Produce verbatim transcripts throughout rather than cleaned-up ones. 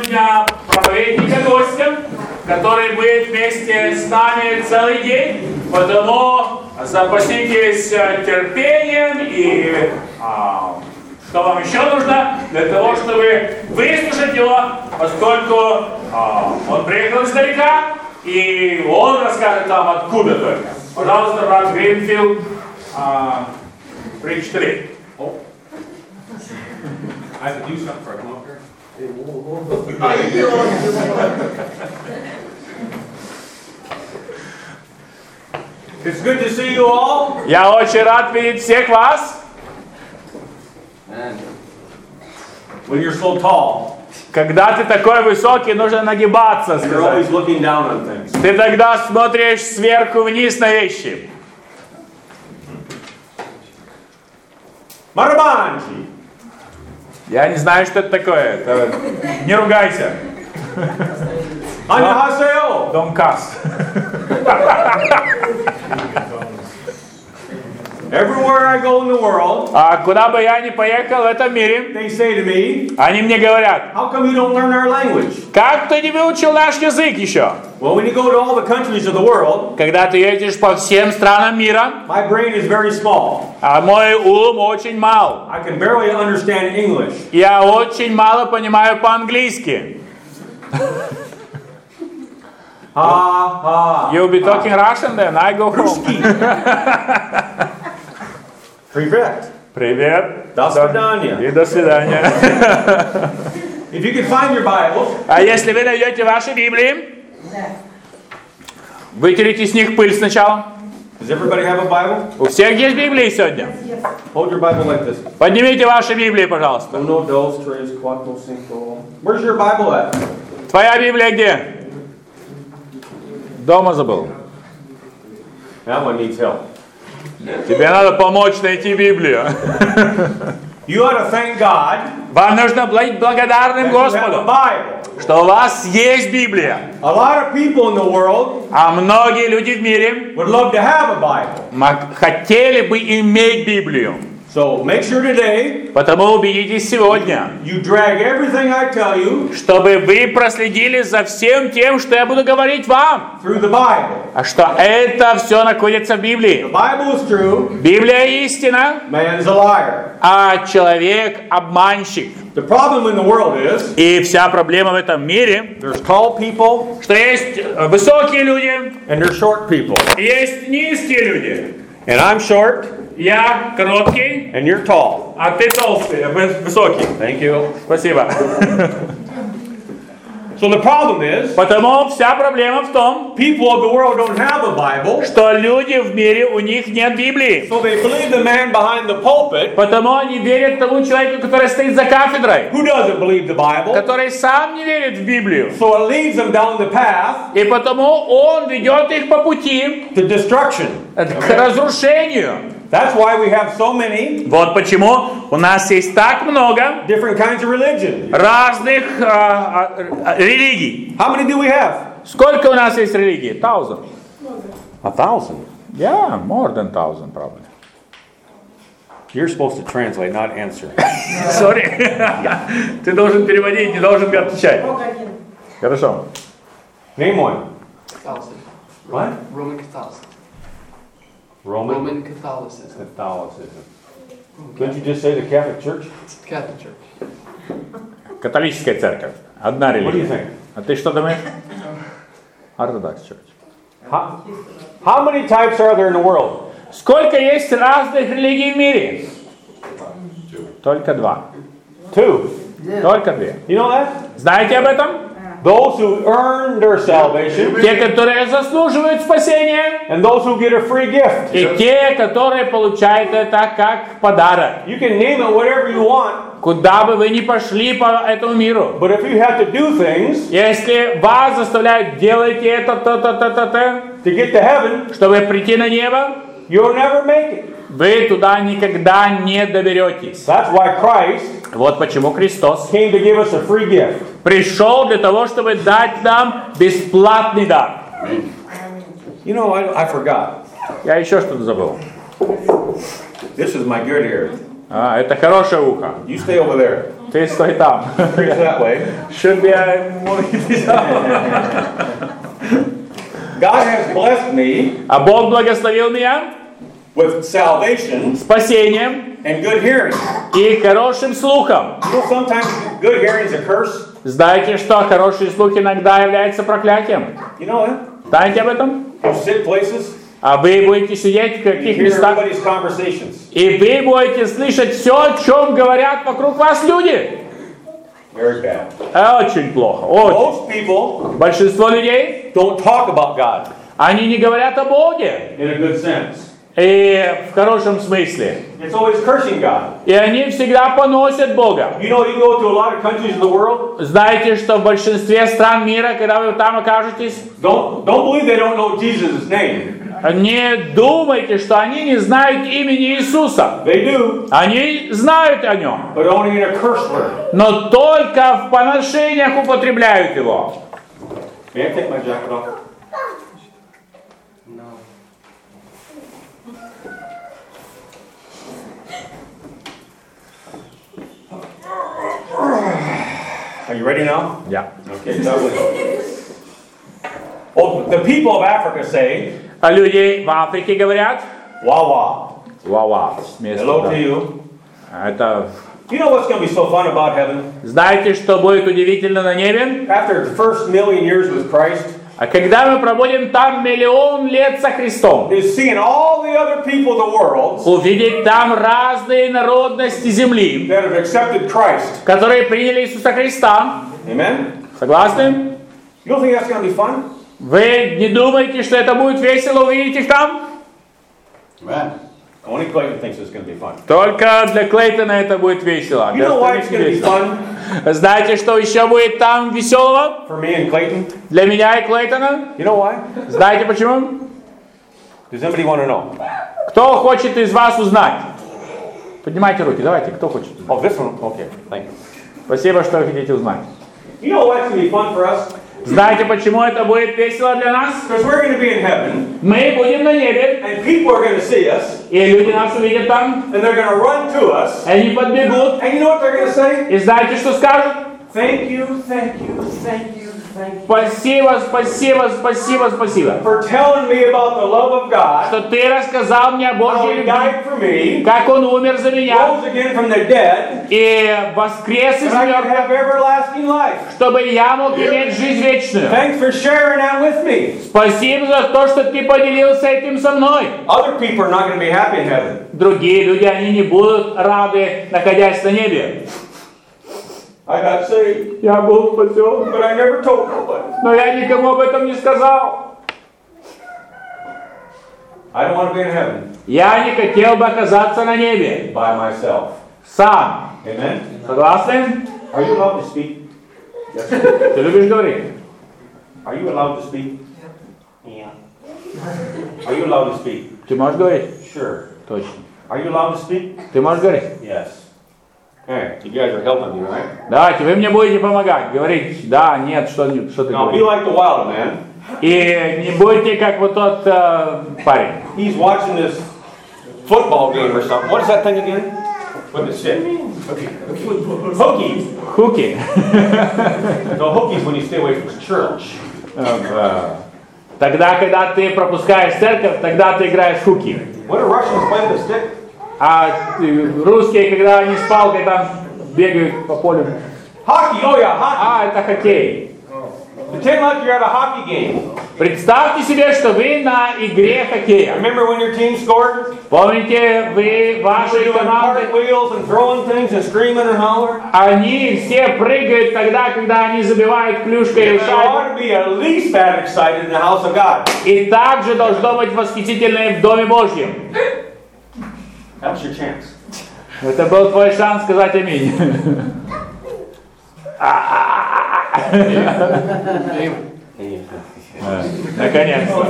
сегодня проповедника-гостя, который будет вместе с нами целый день. Потому запаситесь терпением и а, что вам еще нужно для того, чтобы выслушать его, поскольку а, он приехал издалека, и он расскажет вам откуда только. Пожалуйста, брат Гринфилд, а, при четыре. I have to do something for a come up here. It's good to see you all. Я очень рад видеть всех вас. When you're so tall, Когда ты такой высокий, нужно нагибаться, you're сказать. always looking down on things. Ты тогда смотришь сверху вниз на вещи. Marabanji. Я не знаю, что это такое. Это... Не ругайся. Annyeonghaseyo. Донкас. Everywhere I go in the world, А куда бы я ни поехал в этом мире, they say to me, они мне говорят: how come you don't learn our language? как ты не выучил наш язык еще? Well, when you go to all the countries of the world, Когда ты едешь по всем странам мира, my brain is very small. а мой ум очень мал. I can barely understand English. Я очень мало понимаю по-английски. Ha ha. You'll be talking Russian then, I go home. Привет. Привет. До свидания. И до свидания. If you can find your Bibles, А если вы найдете ваши Библии, вытерите с них пыль сначала. does everybody have a Bible? У всех есть Библии сегодня? Hold your Bible like this. Поднимите ваши Библии, пожалуйста. Uno, dos, tres, cuatro, cinco. Where's your Bible at? Твоя Библия где? Дома забыл. That one needs help. Тебе надо помочь найти Библию. You ought to thank God Вам нужно быть благодарным that you have a Господу, Bible. что у вас есть Библия. A lot of people in the world А многие люди в мире would love to have a Bible. м- хотели бы иметь Библию. So make sure today Потому убедитесь сегодня, you drag everything I tell you чтобы вы проследили за всем тем, что я буду говорить вам. through the Bible. А что это все находится в The Библии. Bible is true, Библия истина, man is a liar. а человек обманщик. The problem in the world is И вся проблема в этом мире, there's tall people что есть высокие люди, and there's short people. и есть низкие люди. And I'm short Я короткий, and you're tall. а ты толстый, вы- высокий. Thank you. Спасибо. So the problem is Потому вся проблема в том, people of the world don't have a Bible, что люди в мире, у них нет Библии. so they believe the man behind the pulpit Потому они верят тому человеку, который стоит за кафедрой, who doesn't believe the Bible. который сам не верит в Библию. So it leads them down the path И потому он ведет их по пути to destruction. к разрушению. That's why we have so many Вот почему у нас есть так много different kinds of religion. разных а, а, религий. How many do we have? Сколько у нас есть религий? Thousand. A thousand. Yeah, more than thousand, probably. You're supposed to translate, not answer. Sorry. Ты должен переводить, не должен отвечать. Хорошо. Name one. Catholicism. What? Roman Catholicism. Roman, Roman Catholicism. Catholicism. Couldn't you just say the Catholic Church? It's the Catholic Church. Католическая церковь. Одна What do you религия. think? А ты что думаешь? Orthodox Church. How, how many types are there in the world? Сколько есть разных религий в мире? Только два. Two. Только две. You know that? Знаете об этом? Those who earn their salvation Те, которые заслуживают спасения, and those who get a free gift. и те, которые получают это как подарок. You can name it whatever you want, Куда бы вы ни пошли по этому миру, but if you have to do things если вас заставляют делать это, то-то, то-то, то, to get to heaven, чтобы прийти на небо, you'll never make it. вы туда никогда не доберетесь. That's why Christ Вот почему Христос came to give us a free gift. пришел для того, чтобы дать нам бесплатный дар. You know, I, I forgot. Я еще что-то забыл. This is my good ear. А, это хорошее ухо. You stay over there. Ты стой там. Preach that way. Should be a God has blessed me А Бог благословил меня with salvation спасением and good hearing. и хорошим слухом. You know, sometimes good hearing is a curse. Знаете, что хороший слух иногда является проклятием? You know that? Знаете об этом? You sit places, А вы будете сидеть в you каких hear местах, everybody's conversations. и вы будете слышать все, о чем говорят вокруг вас люди. Very bad. Очень плохо. Очень. Most people Большинство людей, don't talk about God они не говорят о Боге. in a good sense. И в хорошем смысле. It's always cursing God. И они всегда поносят Бога. You know, you go to a lot of countries in the world. Знаете, что в большинстве стран мира, когда вы там окажетесь, Don't don't believe they don't know Jesus' name. не думайте, что они не знают имени Иисуса. They do, Они знают о нем, but only in a curse word. но только в поношениях употребляют его. May I take my jacket off? No. Are you ready now? Yeah. Okay, that was. Oh, the people of Africa say, А люди в Африке говорят, "Wawa." вау-вау, место, Hello да. to you. Это, You know what's going to be so fun about heaven? знаете, что будет удивительно на небе? After the first million years with Christ, А когда мы проводим там миллион лет со Христом, is seeing all the other people of the world увидеть там разные народности земли, that have accepted Christ. которые приняли Иисуса Христа. Amen? Согласны? You don't think that's going to be fun? Вы не думаете, что это будет весело увидеть их там? Amen. Only Clayton thinks it's going to be fun. Только для Клейтона это будет весело. You Для know why остальных it's не going to be весело. fun Знаете, что еще будет там веселого? for me and Clayton? Для меня и Клейтона? You know why? Знаете почему? Does anybody want to know? Кто хочет из вас узнать? Поднимайте руки, давайте, кто хочет узнать? Oh, this one? Okay, thank you. Спасибо, что вы хотите узнать. You know what's going to be fun for us? Знаете, почему это будет весело для нас? Because we're going to be in heaven, Мы будем на небе, and people are going to see us, и люди нас увидят там, and they're going to run to us, и они подбегут, and you know what they're going to say? и знаете, что скажут? Thank you, thank you, thank you, thank you Спасибо, спасибо, спасибо, спасибо, for telling me about the love of God, что ты рассказал мне о how Божьей He любви, died for me, как Он умер за меня, rose again from the dead, и воскрес из and I can мертвых, have everlasting life. чтобы я мог иметь жизнь вечную. Thanks for sharing that with me. Спасибо за то, что ты поделился этим со мной. Other people are not going to be happy in heaven. Другие люди, они не будут рады, находясь на небе. I got saved, Я был спасен, but I never told nobody. но я никому об этом не сказал. I don't want to be in heaven Я не хотел бы оказаться на небе by myself. сам. Amen? Согласны? Are you allowed to speak? Yes. Ты любишь говорить? Are you allowed to speak? Yeah. Are you allowed to speak? Ты можешь говорить? Sure. Точно. Are you allowed to speak? Ты можешь говорить? Yes. Okay, you guys are helping me, right? Давайте, вы мне будете помогать. Говорить, да, нет, что, что ты Now be говоришь. like the wild man. И не будьте как вот тот э, парень. He's watching this football game or something. What is that thing again? With the stick. Hookies. Хуки. No, hookies when you stay away from church. Э, Тогда, когда ты пропускаешь церковь, тогда ты играешь в хуки. What do Russians play with a stick? А э, русские, когда они с палкой там бегают по полю. Hockey. Oh yeah, hockey. А, это хоккей. Pretend like you're at a hockey game. Представьте себе, что вы на игре хоккея. Remember when your team scored? Помните, вы, You're ваши doing команды, cartwheels and throwing things and screaming and hollering. они все прыгают тогда, когда они забивают клюшкой There или шайбу. ought to be at least that excited in the house of God. И также должно быть восхитительно и в Доме Божьем. That's your chance. Это был твой шанс сказать аминь. Наконец-то.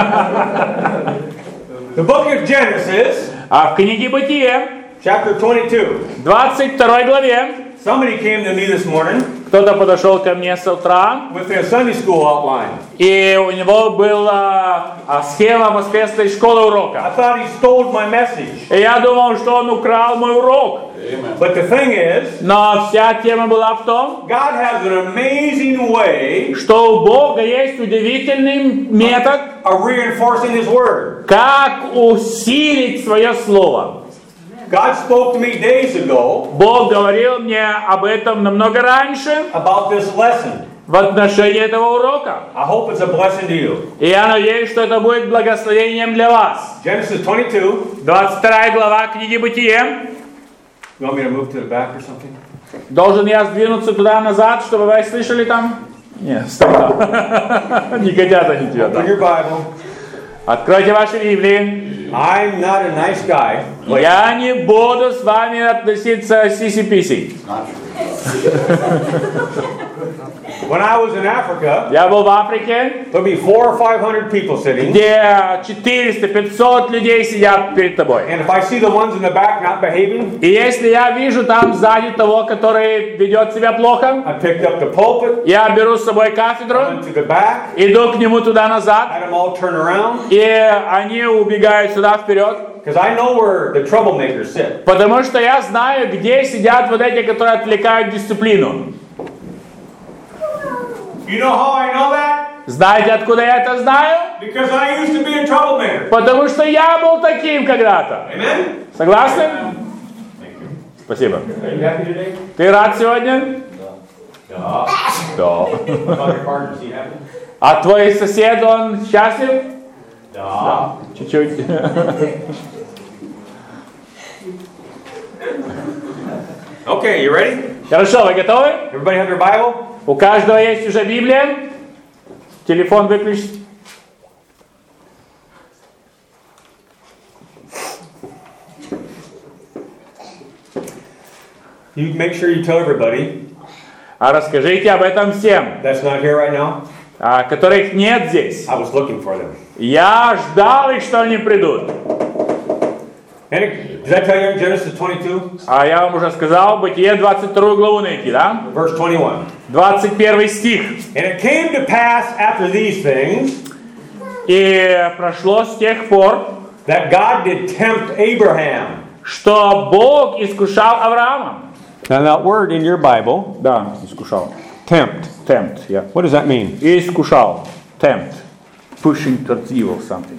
The book of Genesis, А в книге Бытие, chapter twenty-two. двадцать второй главе, Somebody came to me this morning Кто-то подошел ко мне с утра, with their Sunday school outline. и у него была а, схема воскресной школы I урока. thought he stole my message. И я думал, что он украл мой урок. But the thing is, Но вся тема была в том, God has an amazing way что у Бога есть удивительный метод, of reinforcing His Word. как усилить свое слово. God spoke to me days ago Бог говорил мне об этом намного раньше about this lesson. в отношении этого урока. I hope it's a blessing to you. И я надеюсь, что это будет благословением для вас. Genesis twenty-two. двадцать вторая глава книги Бытие. You want me to move to the back or something? Должен я сдвинуться туда-назад, чтобы вы слышали там? Нет, стой там. Не хотят они тебя Open там. your Bible. Откройте ваши Библии. I'm not a nice guy. Like, Я не буду с вами относиться сиси-писи. when I was in Africa, Я был в Африке, there'll be four or five hundred people sitting. где четыреста-пятьсот людей сидят перед тобой. And if I see the ones in the back not behaving, И если я вижу там сзади того, который ведет себя плохо, I picked up the pulpit, я беру с собой кафедру, went to the back, иду к нему туда-назад, had them all turn around, и они убегают сюда вперед, because I know where the troublemakers sit. потому что я знаю, где сидят вот эти, которые отвлекают дисциплину. You know how I know that? Знаете, откуда я это знаю? Because I used to be a troublemaker. Потому что я был таким когда-то. Amen? Согласны? Thank you. Спасибо. Are you happy today? Ты рад сегодня? Yeah. Да. About your partner, is he happy? А твой сосед, он счастлив? Yeah. Чуть-чуть. Okay, you ready? Хорошо, вы готовы? Everybody have their Bible? У каждого есть уже Библия. Телефон выключить. You make sure you tell everybody А расскажите об этом всем, that's not here right now. а, которых нет здесь. I was looking for them. Я ждал их, что они придут. And it, did I tell you in Genesis twenty-two, А я вам уже сказал, Бытие двадцать вторую главу найти, да? verse twenty-one? двадцать первый стих. And it came to pass after these things И прошло с тех пор, that God did tempt Abraham. что Бог искушал Авраама. Now that word in your Bible, Да, искушал. tempt. Tempt, yeah. What does that mean? И искушал. Tempt. Pushing towards evil something.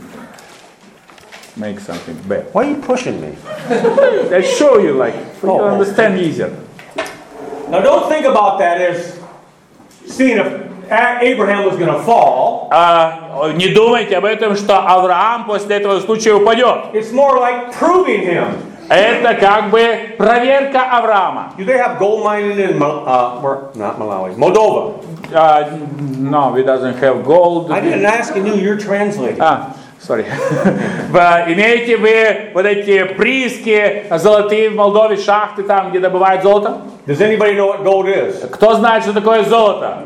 Make something bad. Why are you pushing me? I show you like, for you to Oh. understand easier. Now don't think about that as seeing if A- Abraham was going to fall. А, не думайте об этом, что Авраам после этого случая упадет. It's more like proving him. Это как бы проверка Авраама. Do they have gold mining in Mal- uh, where, not Malawi, Moldova? Uh, no, it doesn't have gold. I didn't ask you. You're translating. А, sorry. Вы имеете вы вот эти прииски золотые в Молдове, шахты там, где добывают золото? Does anybody know what gold is? Кто знает, что такое золото?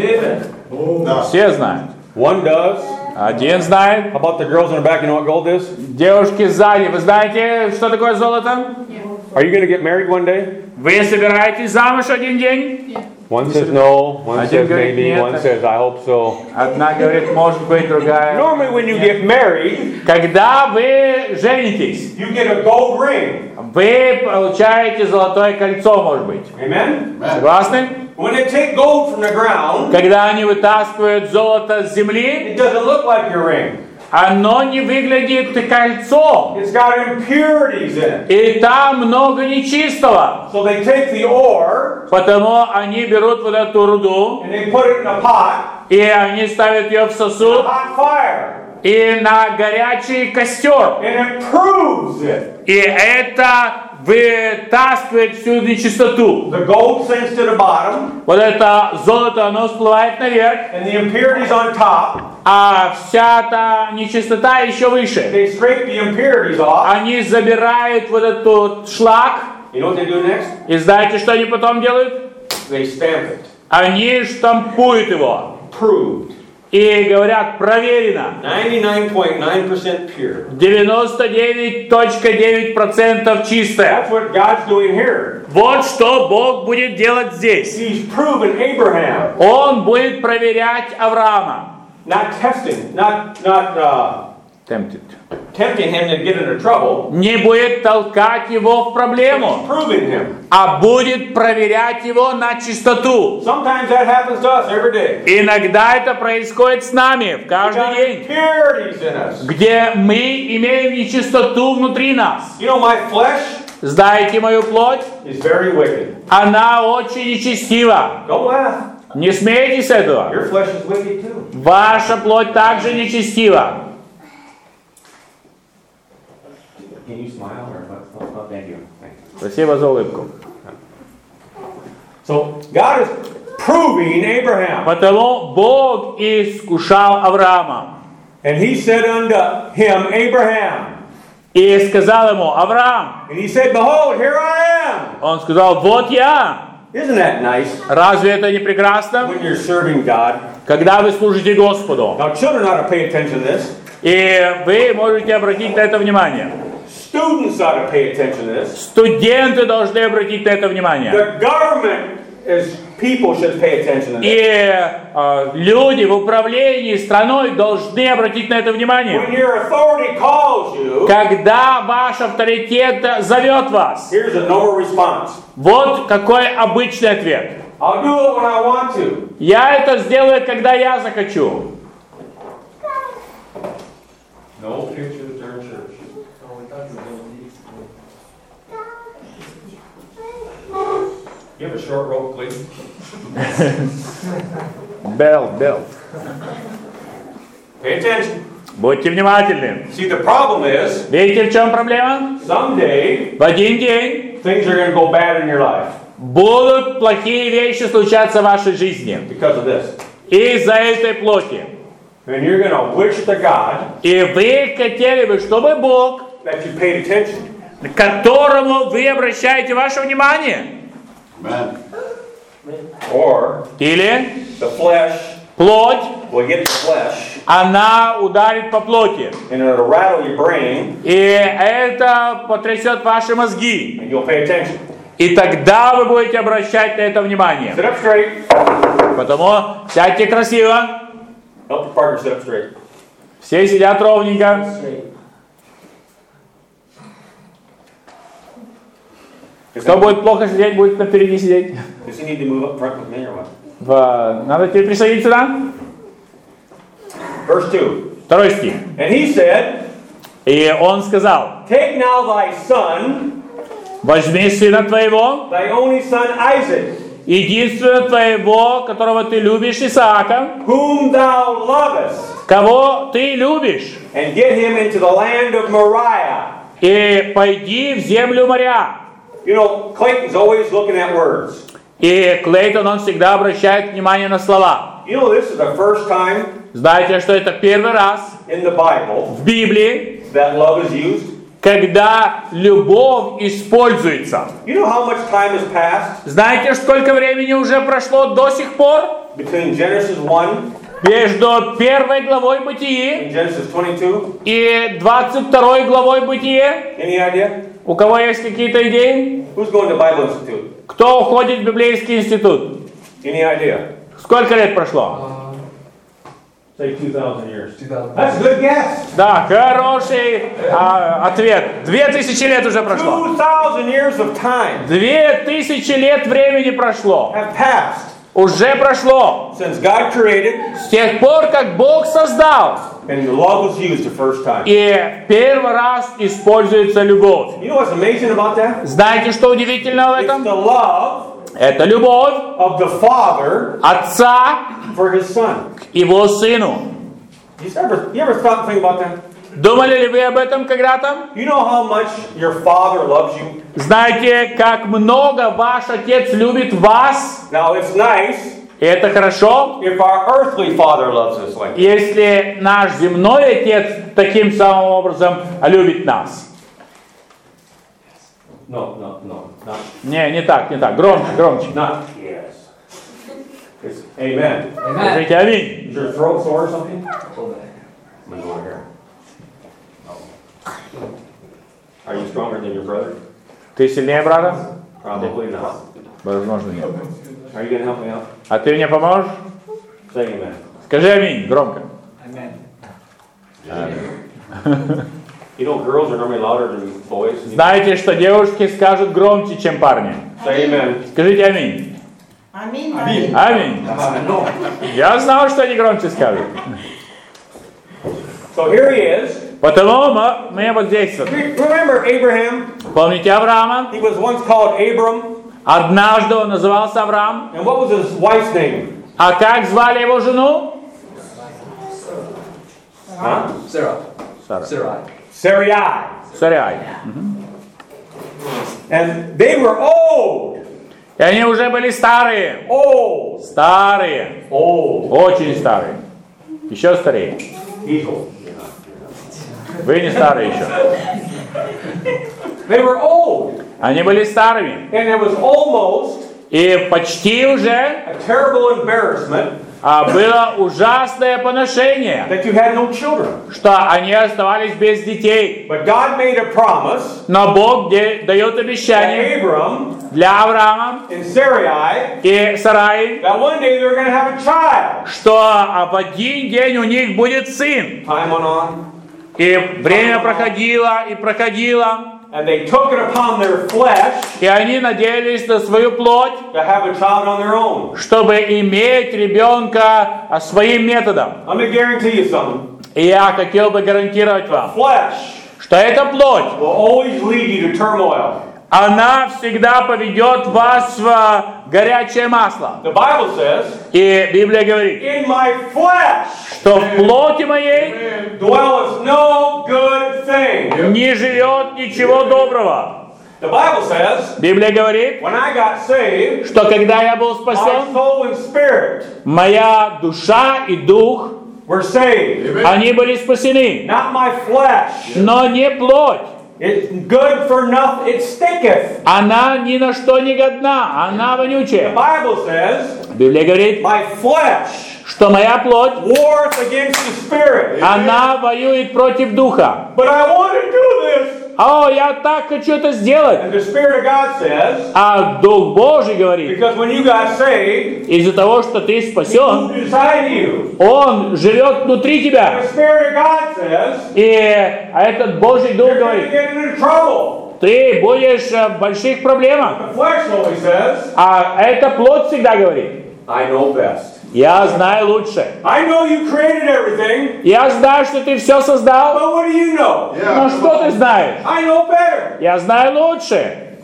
Все знают. One does. Один знает. How about the girls in the back? You know what gold is? Девушки сзади, вы знаете, что такое золото? Are you going to get married one day? Вы собираетесь замуж один день? One says no. One Один says говорит maybe. нет. One says I hope so. Одна говорит, может быть, другая. Normally, when you get married, Когда вы женитесь, you get a gold ring. вы получаете золотое кольцо, может быть. Amen. Согласны? When they take gold from the ground, Когда они вытаскивают золото с земли, it doesn't look like your ring. оно не выглядит кольцом. It's got impurities in it. И там много нечистого. So they take the ore Потому они берут вот эту руду, and they put it in a pot, и они ставят ее в a сосуд, hot fire, и на горячий костер. and it proves it. И это вытаскивает всю нечистоту. The gold sinks to the bottom, Вот это золото, оно всплывает наверх, and the impurities on top. а вся эта нечистота еще выше. They scrape the impurities off. Они забирают вот этот шлак, You know what they do next? и знаете, что они потом делают? They stamp it. Они штампуют его. Proved. и говорят проверено. ninety-nine point nine percent pure. девяносто девять целых девять десятых процента чистое. That's what God's doing here. Вот что Бог будет делать здесь. He's proven Abraham, Он будет проверять Авраама. not testing, not not uh, Tempted. tempting him to get into trouble. Не будет толкать его в He's проблему, proving him. а будет проверять его на чистоту. Sometimes that happens to us every day. Иногда это происходит с нами в We каждый got день, impurities in us. где мы имеем нечистоту внутри нас. You know, my flesh Знаете мою плоть? is very wicked. Она очень нечестива. Don't laugh. Не смейтесь этого. Your flesh is wicked too. Ваша плоть также нечестива. Can you smile or what? Oh, thank you. Спасибо за улыбку. So God is proving Abraham, Потому Бог искушал Авраама. and He said unto him, Abraham, И сказал ему: Авраам. and he said, Behold, here I am. Он сказал: вот я. Isn't that nice? Разве это не прекрасно? When you're serving God. Когда вы служите Господу. Now, children ought to pay attention to this. И вы можете обратить на это внимание. Students ought to pay attention to this. Студенты должны обратить на это внимание. The government as people should pay attention to this. И э, люди в управлении страной должны обратить на это внимание. When your authority calls you, Когда ваш авторитет зовет вас, here's a normal response. вот какой обычный ответ. I'll do it when I want to. Я это сделаю, когда я захочу. No pictures during church. You have a short rope, please. Белл, Белл. Pay attention. Будьте внимательны. See, the problem is, Видите, в чем проблема? someday В один день things are going to go bad in your life будут плохие вещи случаться в вашей жизни. because of this. Из-за этой плоти. And you're going to wish to God И вы хотели бы, чтобы Бог, that you paid attention. к которому вы обращаете ваше внимание, Amen. Or или the flesh плоть, will get the flesh она ударит по плоти. and it'll rattle your brain И это потрясет ваши мозги. and you'll pay attention. И тогда вы будете обращать на это внимание. Sit up straight. Потому сядьте красиво. Help your partner sit up straight. Все сидят ровненько. Кто будет плохо сидеть, будет напереди сидеть. Does he need to move up front with me or what? В... Надо теперь присоединиться сюда. Verse two. Второй стих. And he said, И он сказал: Take now thy son, возьми сына твоего, thy only son Isaac, единственного твоего, которого ты любишь, Исаака, whom thou lovest, кого ты любишь, and get him into the land of Moriah. и пойди в землю моря. You know, Clayton's always looking at words. И Клейтон, он всегда обращает внимание на слова. You know, this is the first time Знаете, что это первый раз in the Bible в Библии, that love is used. когда любовь используется. You know how much time has passed Знаете, сколько времени уже прошло до сих пор between Genesis one между первой главой Бытии and Genesis twenty-two? и двадцать второй главой Бытие? Any idea? У кого есть какие-то идеи? Who's going to Bible Institute? Кто уходит в библейский институт? Any idea? Сколько лет прошло? Say two thousand years. two thousand. That's a good guess. Да, хороший а, ответ. Две тысячи лет уже прошло. Two thousand years of time Две тысячи лет времени прошло. have passed Уже прошло. since God created С тех пор, как Бог создал. and love was used the first time. И первый раз используется любовь. You know what's amazing about that? Знаете, что удивительно в It's этом? the love Это любовь of the Father отца for His Son. к его сыну. You ever, you ever thought think about that? Думали ли вы об этом когда-то? You know how much your Father loves you? Знаете, как много ваш отец любит вас? Now it's nice И это хорошо, if our earthly Father loves us like that. если наш земной отец таким самым образом любит нас. No, no, no, not, Не, не так, не так. Громче, громче. not yes. It's amen. Amen. Скажите аминь. Is your throat sore or something? Hold it. I'm gonna go over here. Are you stronger than your brother? Ты сильнее брата? Probably not. Возможно, нет. Are you gonna help me out? А ты мне поможешь? Say amen. Скажи аминь, громко. Amen. You know, girls are normally louder than boys. Знаете, что девушки скажут громче, чем парни? Say amen. Скажите аминь. Аминь. Аминь. Аминь. Uh, no. Я знал, что они громче скажут. So here he is. Потому мы, мы вот здесь вот. Remember Abraham? Помните Авраама? He was once called Abram. Однажды он назывался Авраам. And what was his wife's name? А как звали его жену? Huh? Sarah. Сара. Sarai. Sarai. Сарай. And they were old. И они уже были старые. Old. Старые. Old. Очень старые. Еще старее. He's old. Вы не старые еще. They were old. Они были старыми. And it was almost И почти уже a terrible embarrassment а, было ужасное поношение, that you had no children. что они оставались без детей. But God made a promise Но Бог де- дает to обещание Abram для Авраама and Sarai и Сараи, that one day they were going to have a child. что а, в один день у них будет сын. Time went on, И время проходило и проходило, and they took it upon their flesh и они надеялись на свою плоть, to have a child on their own. чтобы иметь ребенка а, своим методом. Let me guarantee you something. И я хотел бы гарантировать вам, Flesh что эта плоть, will always lead you to turmoil. она всегда поведет вас в а, горячее масло. The Bible says, И Библия говорит, in my flesh что в плоти моей dwelleth no good thing. не живет ничего доброго. The Bible says, Библия говорит, when I got saved, что когда я был my спасен, soul and spirit моя душа и дух, were saved. они были спасены. Not my flesh. Но не плоть. It's good for nothing. It stinketh. Она ни на что не годна, она The вонючая. Bible says, Библия говорит, my flesh что моя плоть, warreth against the spirit. она воюет против духа. But I want to do this. О, я так хочу это сделать. And the Spirit of God says, А Дух Божий говорит, because when you got saved, из-за того, что ты He спасен, moved inside you. Он живет внутри тебя. The Spirit of God says, И а этот Божий Дух you're going to говорит, get into trouble. ты будешь э, в больших проблемах. The flesh always says, А эта плоть всегда говорит, I know best. я знаю лучше. I know you created everything, Я знаю, что ты все создал. but what do you know? Но что ты знаешь? I know better. Я знаю лучше.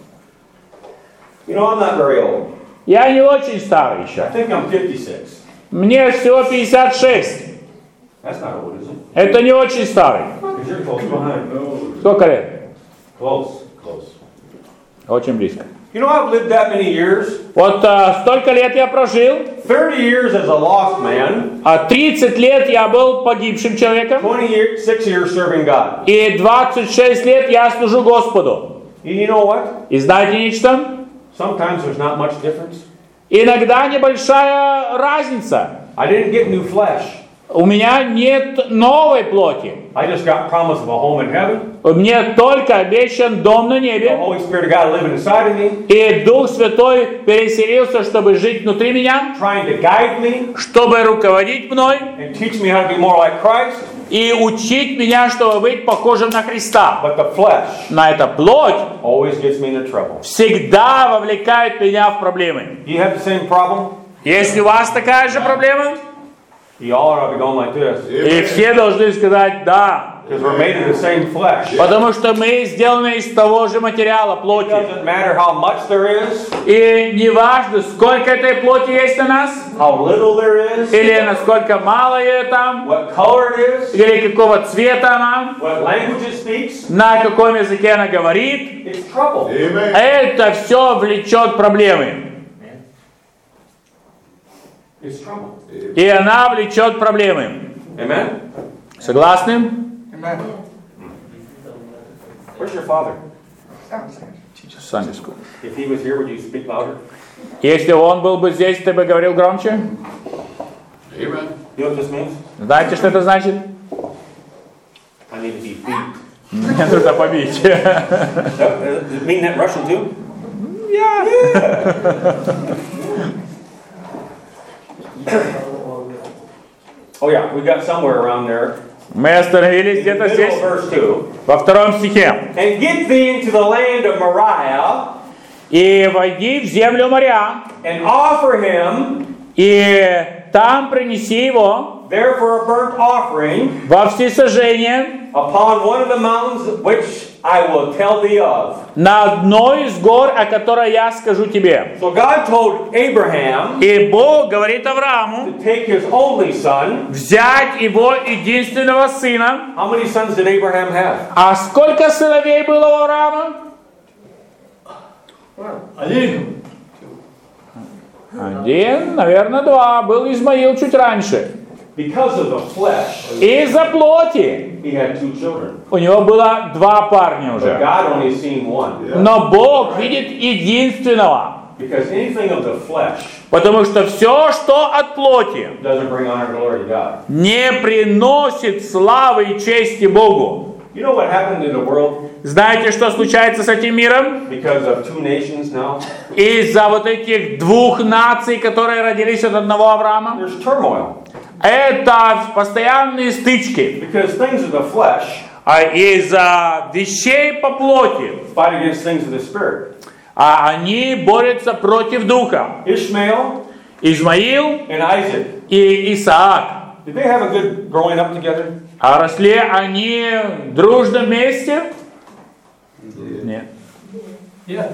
You know, I'm not very old. Я не очень старый I еще. think I'm fifty-six. Мне всего пятьдесят шесть. That's not old, is it? Это не очень старый. Because you're close behind. Сколько лет? Close. Close. Очень близко. You know, I've lived that many years. Вот а, столько лет я прожил. thirty years as a lost man. А тридцать лет я был погибшим человеком. twenty-six years serving God. И двадцать шесть лет я служу Господу. And you know what? И знаете нечто? Sometimes there's not much difference. Иногда небольшая разница. I didn't get new flesh. У меня нет новой плоти. I just got promise of a home in heaven. Мне только обещан дом на The небе. Holy Spirit of God living inside of me, И Дух Святой переселился, чтобы жить внутри меня, trying to guide me чтобы руководить мной and teach me how to be more like Christ. и учить меня, чтобы быть похожим на Христа. But the flesh Но эта плоть always gets me into trouble. всегда вовлекает меня в проблемы. Do you have the same problem? Если у вас такая же проблема, You all ought to be going like this. и все должны сказать «да», Because we're made of the same flesh. It потому что мы сделаны из того же материала, плоти. doesn't matter how much there is, И не важно, сколько этой плоти есть на нас, how little there is, или насколько мало ее там, what color it is, или какого цвета она, what language it speaks. на каком языке она говорит. It's trouble. Это все влечет проблемы. It's trouble. И она влечет проблемы. Amen? Согласны? Amen. Where's your father? Sunday school. If he was here, would you speak louder? Если он был бы здесь, ты бы говорил громче? You know what this means? Знаете, что это значит? I need to be beat. Мне нужно побить. Does it mean that in Russian too? Yeah. Oh yeah, we got somewhere around there. Мы остановились In the где-то middle здесь, of verse two. во втором стихе. And get thee into the land of Moriah, «И войди в землю моря, and offer him и там принеси его there for a burnt offering во всесожжение upon one of the mountains which I will tell thee of. на одной из гор, о которой я скажу тебе». So God told Abraham И Бог говорит Аврааму to take his only son. взять его единственного сына. How many sons did Abraham have? А сколько сыновей было у Авраама? Один. Один, наверное, два. Был Измаил чуть раньше. Because of the flesh, Из-за плоти he had two children. у него было два парня But уже. God only seen one. Но Бог видит единственного. Because anything of the flesh Потому что все, что от плоти, doesn't bring honor and glory to God. не приносит славы и чести Богу. You know what happened in the world Знаете, что случается с этим миром? because of two nations now? Из-за вот этих двух наций, которые родились от одного Авраама. There's turmoil. Это постоянные стычки. Because things of the flesh А из-за вещей по плоти, fight against things of the spirit. а они борются против духа. Ishmael Измаил and Isaac, и Исаак. did they have a good growing up together? А росли они дружно вместе? Нет. Yeah.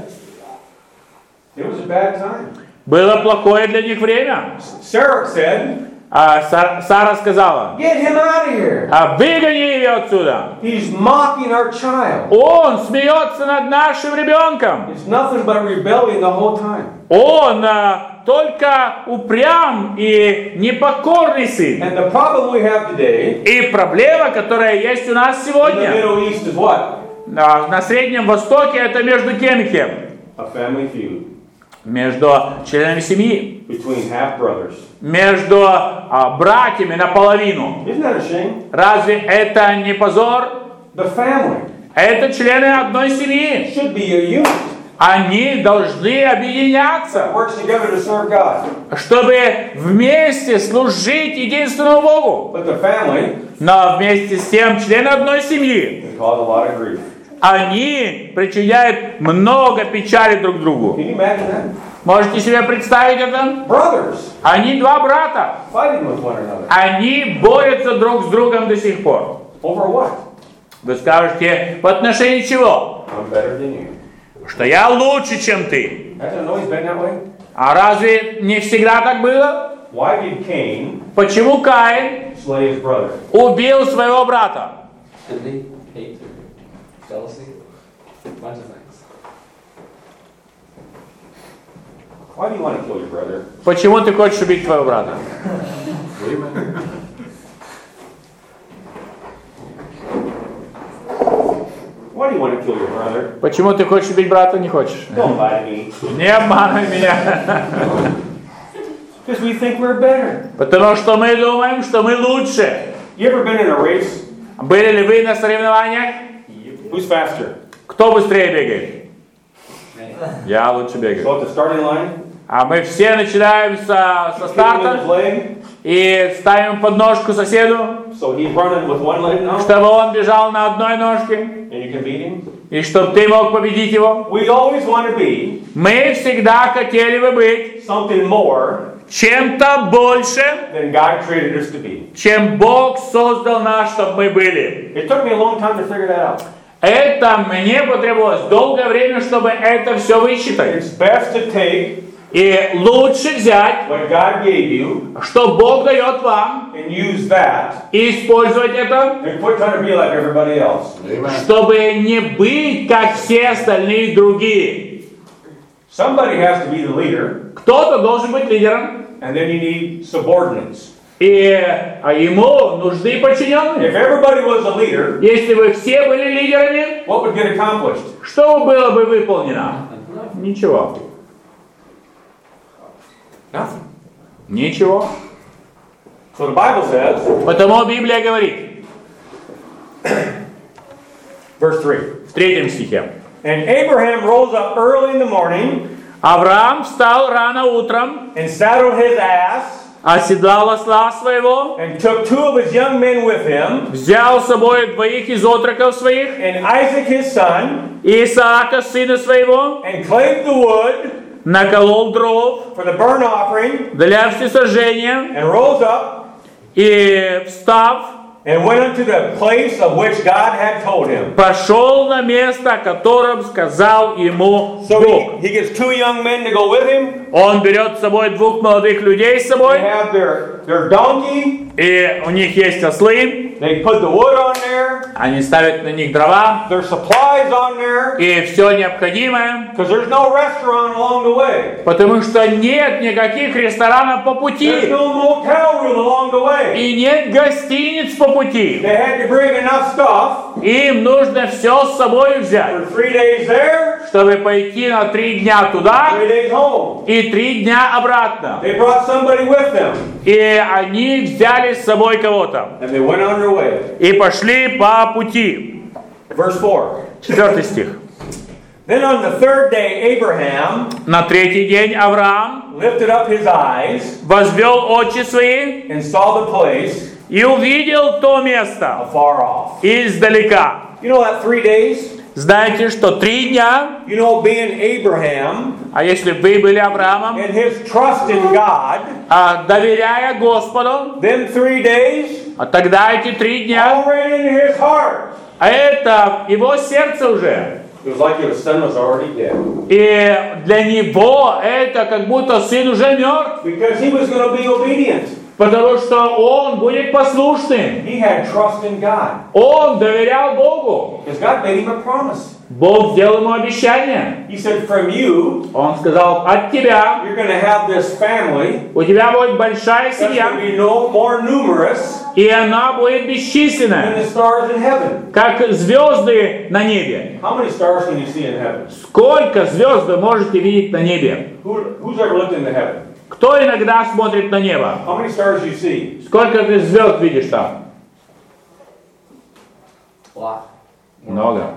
It was a bad time. Было плохое для них время. Sarah said, А Сар- Сара сказала: get him out of here. а выгони ее отсюда. He's mocking our child. Он смеется над нашим ребенком. It's nothing but rebellion the whole time. Он а, только упрям и непокорный сын. And the problem we have today И проблема, которая есть у нас in the сегодня Middle East is what? а, на Среднем Востоке, это между кем и кем? A family feud Между членами семьи, between half brothers. между а, братьями наполовину. Isn't that a shame? Разве это не позор? The family Это члены одной семьи. should be a unit Они должны that объединяться, works together to serve God. чтобы вместе служить единственному Богу. But the family Но вместе с тем члены одной семьи, can cause a lot of grief. они причиняют много печали друг другу. Can you imagine that? Можете себе представить это? Brothers Они два брата. fighting with one another. Они борются друг с другом до сих пор. Over what? Вы скажете, в отношении чего? I'm better than you. Что я лучше, чем ты. Hasn't it always been that way? А разве не всегда так было? Why did Cain Почему Каин slay his brother? убил своего брата? Envy, hate, jealousy, a bunch of things. Why do you want to kill your brother? Почему ты хочешь убить твоего брата? Why do you want to kill your brother? Почему ты хочешь убить брата, не хочешь? Don't lie to me. Не обманывай меня. Because we think we're better. Потому что мы думаем, что мы лучше. You ever been in a race? Были ли вы на соревнованиях? Who's faster? Кто быстрее бегает? Я лучше бегаю. So at the starting line, А мы все начинаем со, со kick him in his старта leg, и ставим подножку соседу, so he's running with one leg now, чтобы он бежал на одной ножке, and you can beat him. и чтобы ты мог победить его. We always want to be Мы всегда хотели бы быть something more чем-то больше, than God created us to be. чем Бог создал нас, чтобы мы были. It took me a long time to figure that out. Это мне потребовалось долгое время, чтобы это все высчитать. It's best to take И лучше взять, what God gave you что Бог дает вам, and use that и использовать это, and quit trying to be like everybody else. чтобы не быть как все остальные другие. Somebody has to be the leader, Кто-то должен быть лидером, and then you need subordinates. и а ему нужны If подчиненные. everybody was a leader, Если бы все были лидерами, what would get accomplished? что было бы выполнено? Ничего. Nothing. Ничего. So the Bible says, Потому Библия говорит, verse three. в третьем стихе. And Abraham rose up early in the morning Авраам встал рано утром, and saddled his ass оседлал осла своего, and took two of his young men with him взял с собой двоих из отроков своих, and Isaac his son и Исаака, сына своего, and clave the wood наколол дров for the burnt offering для всесожжения, and rose up и, встав, and went unto the place of which God had told him. пошел на место, о котором сказал ему So Бог. he, he gets two young men to go with him. Он берет с собой двух молодых людей с They собой, have their, their donkey. и у них есть ослы, They put the wood on there. они ставят на них дрова, Their supplies on there. и все необходимое, Because there's no restaurant along the way. потому что нет никаких ресторанов по There's пути, no motel room along the way. и нет гостиниц по пути. They had to bring enough stuff Им нужно все с собой взять, for three days there, чтобы пойти на три дня туда three days home. и три дня обратно. They brought somebody with them. И они взяли с собой кого-то And they went on their way. и пошли по пути. Verse four. Четвертый стих. Then on the third day, Abraham На третий день Авраам lifted up his eyes возвел очи свои and saw the place и увидел то место afar off. издалека. You know that three days? Знаете, что три дня, You know, being Abraham а если бы вы были Авраамом, and his trust in God, а, доверяя Господу, them three days а тогда эти три дня, already in his heart. а это его сердце уже. It was like his son was already dead. И для него это как будто сын уже мертв, Because he was going to be obedient. потому что он будет послушным. He had trust in God. Он доверял Богу. Because God made him a promise. Бог сделал ему обещание. He said, from you, Он сказал, от тебя, you're going to have this family у тебя будет большая that's going to семья, be no more numerous и она будет than бесчисленная, the stars in heaven. как звезды на небе. How many stars can you see in heaven? Сколько звезд вы можете видеть на небе? Who, who's ever looked into heaven? Кто иногда смотрит на небо? How many stars do you see? Сколько ты звезд видишь там? Lot. Много.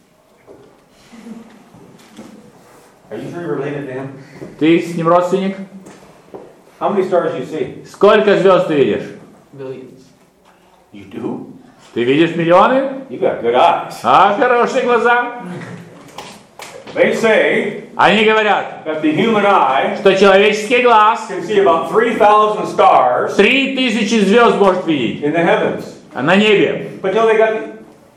Are you sure you're related to him? Ты с ним родственник? How many stars do you see? Сколько звезд ты видишь? Billions. You do? Ты видишь миллионы? You got good eyes. А, хорошие глаза. They say Они говорят, that the human eye что человеческий глаз can see about three thousand stars три тысячи звезд может видеть in the heavens. а на небе. But you know, they got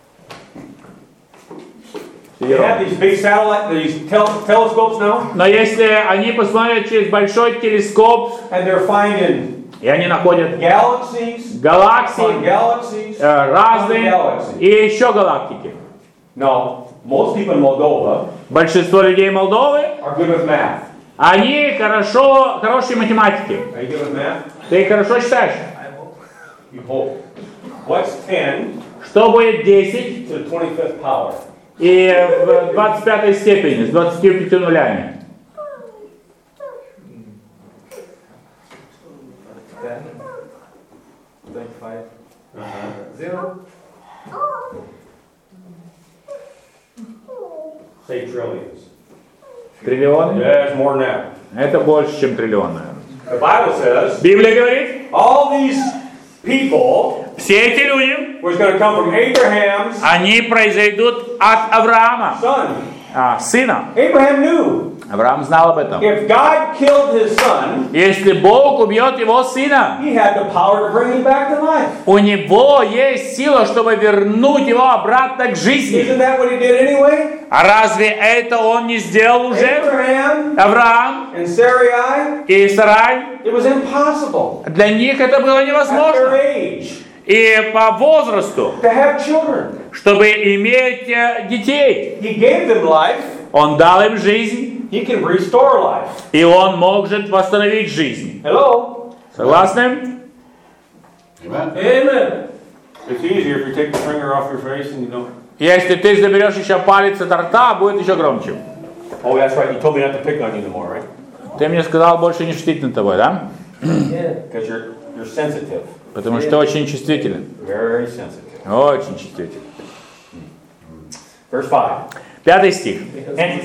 they have these big satellite, these tel- telescopes now, Но если они посмотрят через большой телескоп, and they're finding и они находят galaxies галаксии, on galaxies э, on разные, galaxies. и еще галактики. No, most people in Moldova Большинство людей Молдовы, are good with math. они хорошо, хорошие математики. Are you good with math? Ты их хорошо считаешь? You hope. What's ten Что будет десять to the twenty-fifth power? и в двадцать пятой степени, с двадцатью пятью нулями? Ten. Twenty-five. Zero. Say trillions. Триллионы? Yeah, it's more than that. Это больше, чем триллион, наверное. The Bible says Библия говорит, all these people все эти люди, was going to come from Abraham's они произойдут от Авраама, son. а, сына. Abraham knew Авраам знал об этом. if God killed his son, Если Бог убьет его сына, he had the power to bring him back to life. у него есть сила, чтобы вернуть его обратно к жизни. Isn't that what he did anyway? А разве это он не сделал уже? Abraham Авраам and Sarai, и Сарай, it was impossible для них это было at their невозможно. age И по возрасту, to have children. чтобы иметь э, детей, He gave them life. он дал им жизнь, He can restore life. и он может восстановить жизнь. Hello? Согласны? Amen. It's easier if you take the finger off your face and you don't. Если ты заберешь еще палец от рта, будет еще громче. Oh, that's right. You told me not to pick on you anymore, right? Ты мне сказал больше не шутить над тобой, да? Because you're, you're sensitive. Потому что ты очень чувствителен. Very sensitive. Очень чувствителен. Verse five. Пятый стих. And,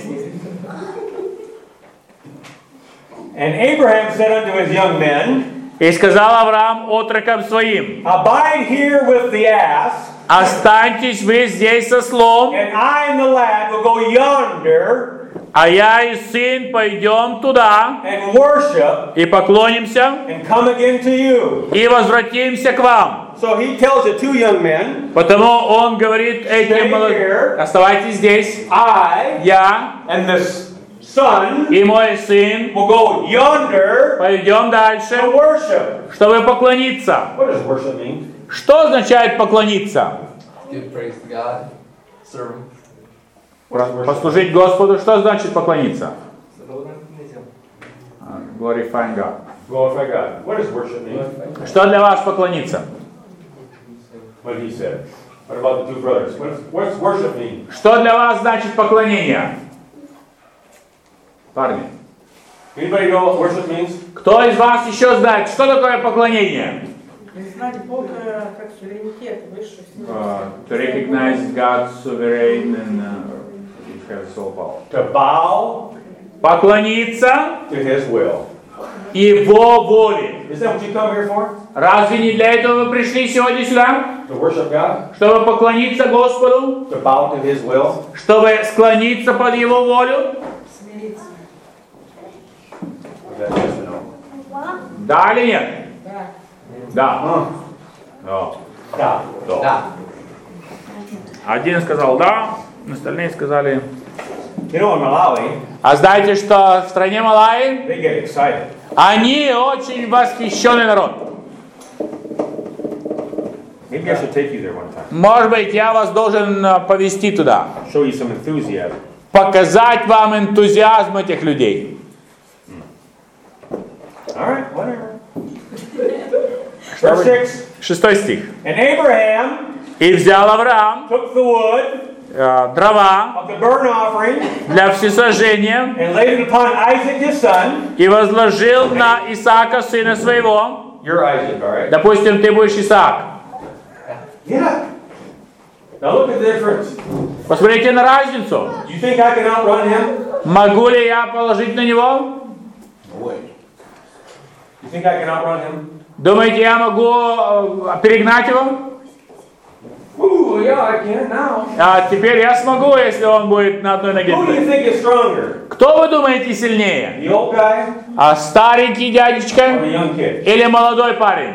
and Abraham said unto his young men, И сказал Авраам отрокам своим: Abide here with the ass, останьтесь вы здесь со слом, and I and the lad will go yonder а я и сын пойдем туда and worship и поклонимся, and come again to you. и возвратимся к вам. So he tells the two young men, Потому он говорит этим молодым: оставайтесь здесь, I я and the son и мой сын will go yonder пойдем to дальше, worship. чтобы поклониться. What does worship mean? Что означает поклониться? Give praise to God. Serve Him. Послужить Господу. Что значит поклониться? Glorifying God. Glorify God. What does worship mean? Что для вас поклониться? What he said. What about the two brothers? What's, what's worship mean? Что для вас значит поклонение? Парни. Anybody know what worship means? Кто из вас еще знает, что такое поклонение? Знать Бога как суверенитет, высшую силу. Uh, to recognize God's sovereign and uh, He has all power. To bow Поклониться to His will. Его воле. Is that what you come here for? Разве не для этого вы пришли сегодня сюда? To worship God? Чтобы поклониться Господу? To bow to His will? Чтобы склониться под Его волю? Смириться. Is that yes or no? Да или нет? Да. Да. Huh. Да. Да. Да. Один сказал да, остальные сказали. You know, in Malawi, А знаете, что в стране Малайи they get excited. они очень восхищенный народ. Maybe I should take you there one time. Может быть, я вас должен э, повести туда, Show you some enthusiasm. показать вам энтузиазм этих людей. All right, whatever. Verse six. Шестой стих. And Abraham И взял Авраам took the wood э, дрова of the burnt offering для всесожжения and laid it upon Isaac his son. и возложил на Исаака сына своего. You're Isaac, all right? Допустим, ты будешь Исаак. Yeah. Now look at the difference. Посмотрите на разницу. Do you think I can outrun him? Могу ли я положить на него? You think I can outrun him? Думаете, я могу э, перегнать его? Ooh, yeah, I can now. А теперь я смогу, если он будет на одной ноге. Who do you think is stronger? Кто вы думаете сильнее? The old guy А старенький or дядечка the young kid? или молодой парень?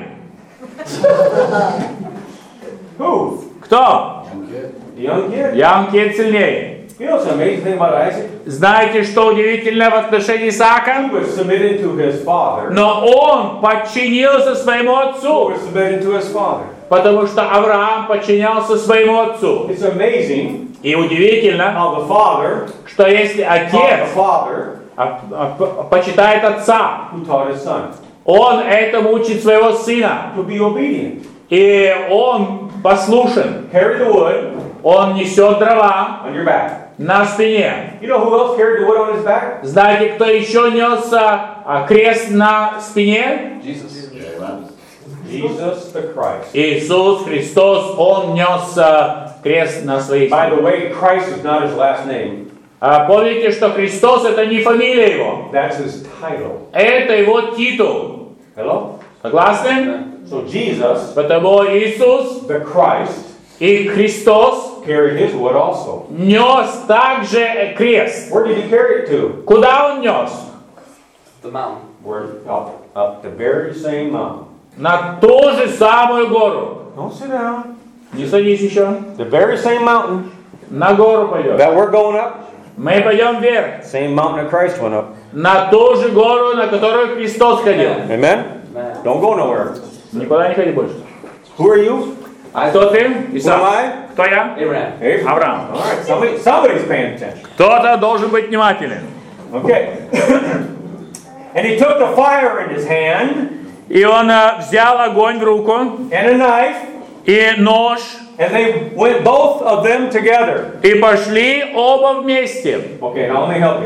Who? Кто? The young kid? Young kid сильнее. You know what's the amazing thing about Isaac? Знаете, что удивительно в отношении He Исаака? was submitted to his father. Но он подчинился своему He отцу, was submitted to his father. потому что Авраам подчинялся своему отцу. It's amazing И удивительно, how the father что если taught the отец father а, а, п- почитает отца, who taught his son он этому учит своего сына, to be obedient. и он послушен. Carry the wood Он несет дрова on your back. на спине. You know who else carried the wood on his back? Знаете, кто еще нес а, крест на спине? Jesus. Jesus the Christ. Иисус Христос, Он нес а, крест на своей By the спине. way, Christ is not his last name. А, помните, что Христос это не фамилия Его. That's his title. Это Его титул. Hello? Согласны? So Jesus, Потому Иисус the Christ, и Христос carried his wood also. нес также крест. Where did he carry it to? Куда Он нес? The mountain. Where? Up, up the very same mountain. На ту же самую гору. Don't sit down. Не садись еще. The very same mountain На гору пойдем. that we're going up. Мы пойдем вверх. Same mountain that Christ went up. На ту же гору, на которую Христос ходил. Amen? Man. Don't go nowhere. Никуда не ходи больше. Who are you? А кто ты? Who am Исаак. I? Кто я? Abraham. Abraham. Авраам. All right. Somebody, somebody's paying attention. Кто-то должен быть внимателен. Okay. And he took the fire in his hand И он э, взял огонь в руку and a knife, и нож, and they went both of them together. и пошли оба вместе. Okay, now let me help you.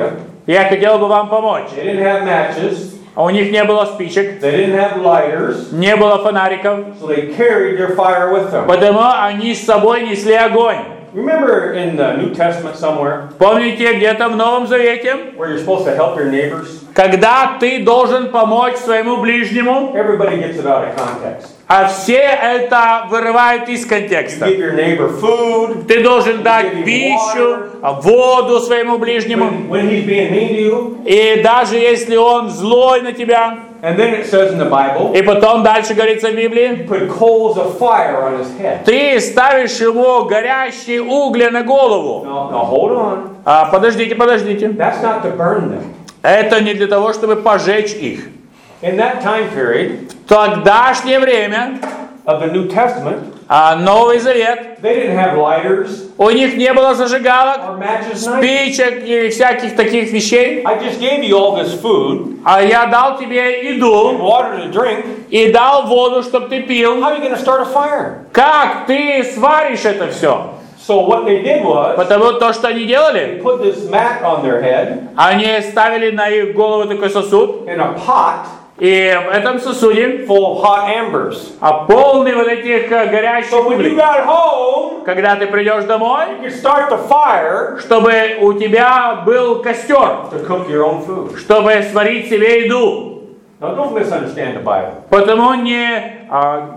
Я хотел бы вам помочь. They didn't have matches. У них не было спичек, They didn't have lighters. не было фонариков, So they carried their fire with them. потому они с собой несли огонь. Remember in the New Testament somewhere Помните, где-то в Новом Завете, where you're supposed to help your neighbors? когда ты должен помочь своему ближнему, Everybody gets it out of context. а все это вырывают из You контекста. give your neighbor food Ты должен дать пищу, воду своему ближнему, when, when he's being mean to you. и даже если он злой на тебя, And then it says in the Bible, и потом дальше говорится в Библии, put coals of fire on his head. ты ставишь ему горящие угли на голову. Now, now hold on. А, подождите, подождите. That's not to burn them. Это не для того, чтобы пожечь их. In that time period В тогдашнее время, of the New Testament, а, Новый Завет, they didn't have lighters у них не было зажигалок, or matches. Neither. спичек и всяких таких вещей. I just gave you all this food А я дал тебе and еду water to drink. и дал воду, чтобы ты пил. How are you going to start a fire? Как ты сваришь это все? So what they did was Потому то, что они делали, put this mat on their head они ставили на их голову такой сосуд, in a pot и в этом сосуде full of hot embers. а полный вот этих э, горящих So when you углей. got home, Когда ты придешь домой, you could start the fire чтобы у тебя был костер, to cook your own food. чтобы сварить себе еду. Now don't misunderstand the Bible. Потому не а,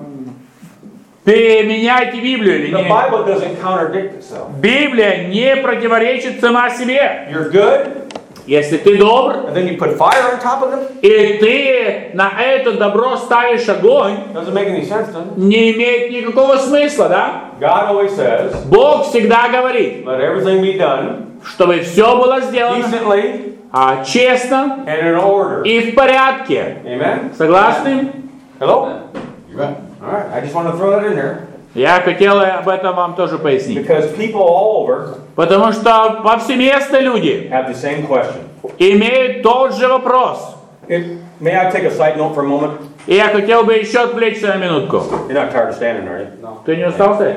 переменяйте Библию. Или The не. Bible doesn't contradict itself. Библия не противоречит сама себе. You're good, Если ты добр, and then you put fire on top of them. и ты на это добро ставишь огонь, Doesn't make any sense, does it? не имеет никакого смысла, да? God always says, Бог всегда говорит, let everything be done чтобы все было сделано decently а, честно and in order. и в порядке. Amen? Согласны? Hello? All right, I just want to throw that in there. Я хотел об этом вам тоже пояснить. Because people all over Потому что повсеместно люди have the same question. имеют тот же вопрос. It, may I take a side note for a moment? И я хотел бы еще отвлечься на минутку. You're not tired of standing, are you? No. Ты не устал стоять?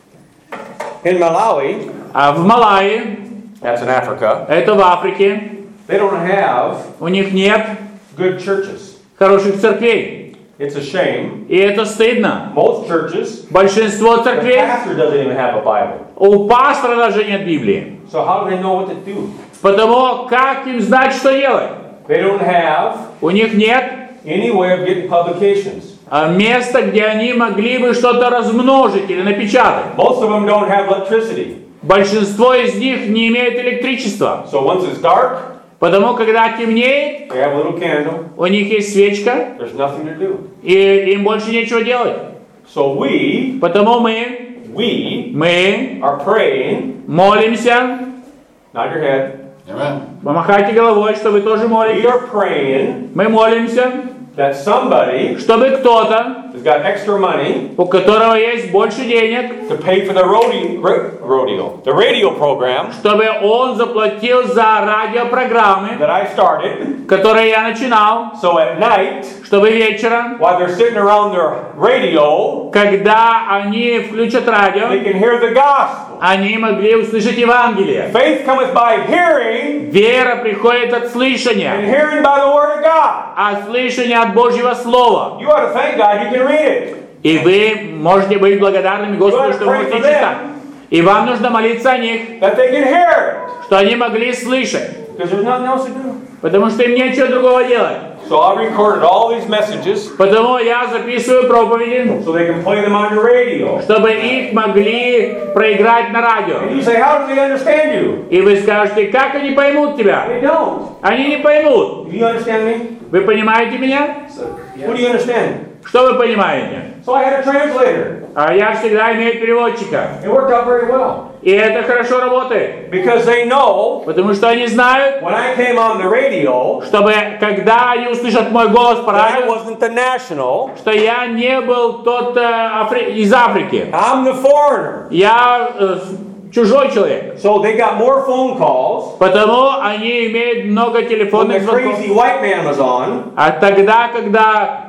In Malawi, А в Малайи, that's in Africa, это в Африке, they don't have у них нет good churches. хороших церквей. It's a shame. И это стыдно. Most churches, Большинство the церквей, pastor doesn't even have a Bible. у пастора даже нет Библии. So how do they know what to do? Потому как им знать, что делать? They don't have У них нет any way of getting publications. а, места, где они могли бы что-то размножить или напечатать. Most of them don't have electricity. Большинство из них не имеет электричества. So once it's dark, Потому когда темнеет, they have a little candle. у них есть свечка, There's nothing to do. и им больше нечего делать. So we, Потому мы, we мы are praying. молимся. Nod your head. Помахайте головой, что вы тоже We молитесь. are praying Мы молимся, that somebody чтобы кто-то, has got extra money у которого есть больше денег, to pay for the rodeo, ro- rodeo, the radio program чтобы он заплатил за радиопрограммы, that I started. которые я начинал, So at night, чтобы вечером, while they're sitting around their radio, когда они включат they радио, can hear the gospel. они могли услышать Евангелие. Faith cometh by hearing, Вера приходит от and слышания, hearing by the word of God. а слышание от Божьего Слова. You ought to thank God you can read it. И вы можете быть благодарными Господу, что вы можете читать. И вам нужно молиться о них, That they can hear it. что они могли слышать, Because there's nothing else to do. потому что им нечего другого делать. So I recorded all these messages Потому я записываю проповеди, so they can play them on your radio. чтобы их могли проиграть на радио. And you say, how do they understand you? И вы скажете, как они поймут тебя? They don't. Они не поймут. Do you understand me? Вы понимаете меня? What do you understand? Что вы понимаете? So I had a translator. А я всегда имею переводчика. It worked out very well. И это хорошо работает. Because they know Потому что они знают, when I came on the radio чтобы когда они услышат мой голос по that I радио, wasn't the national. что я не был тот э, Афри- из Африки. I'm the foreigner. Я э, чужой человек. So they got more phone calls Потому они имеют много when телефонных the звонков. crazy white man was on А тогда, когда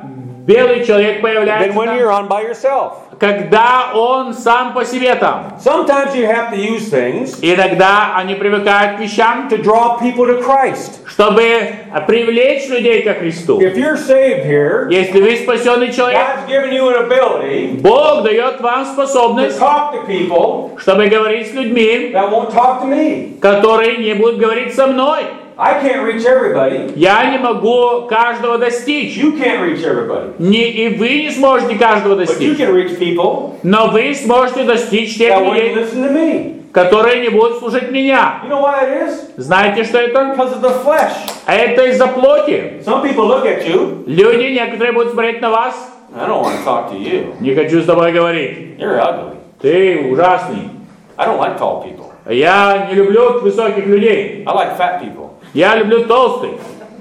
белый человек than появляется when там, you're on by yourself. когда он сам по себе там. Sometimes you have to use things И тогда они привыкают к вещам, to draw people to Christ. чтобы привлечь людей ко Христу. If you're saved here, Если вы спасенный человек, God's given you an ability Бог дает вам to способность, talk to people чтобы говорить с людьми, that won't talk to me. которые не будут говорить со мной. I can't reach everybody. Я не могу каждого достичь. You can't reach everybody. Не, и вы не сможете каждого But you достичь. can reach people Но вы сможете достичь тех that wouldn't людей, listen to me. которые не будут слушать меня. You know why that is? Знаете, что это? Because of the flesh. А это из-за плоти. Some people look at you. Люди некоторые будут смотреть на вас. I don't want to talk to you. Не хочу с тобой говорить. You're ugly. Ты ужасный. I don't like tall people. Я не люблю высоких людей. I like fat people. Я люблю толстых.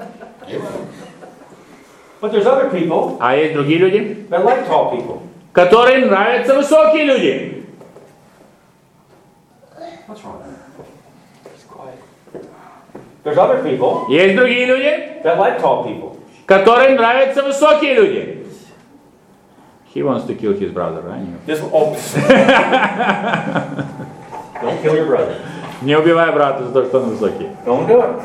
But there's other people А есть другие люди, that like tall people. которым нравятся высокие люди. What's wrong? He's quiet. There's other people Есть другие люди, that like tall people. которым нравятся высокие люди. He wants to kill his brother, right? This oh. Don't kill your brother. Не убивай брата за то, что он высокий. Don't do it.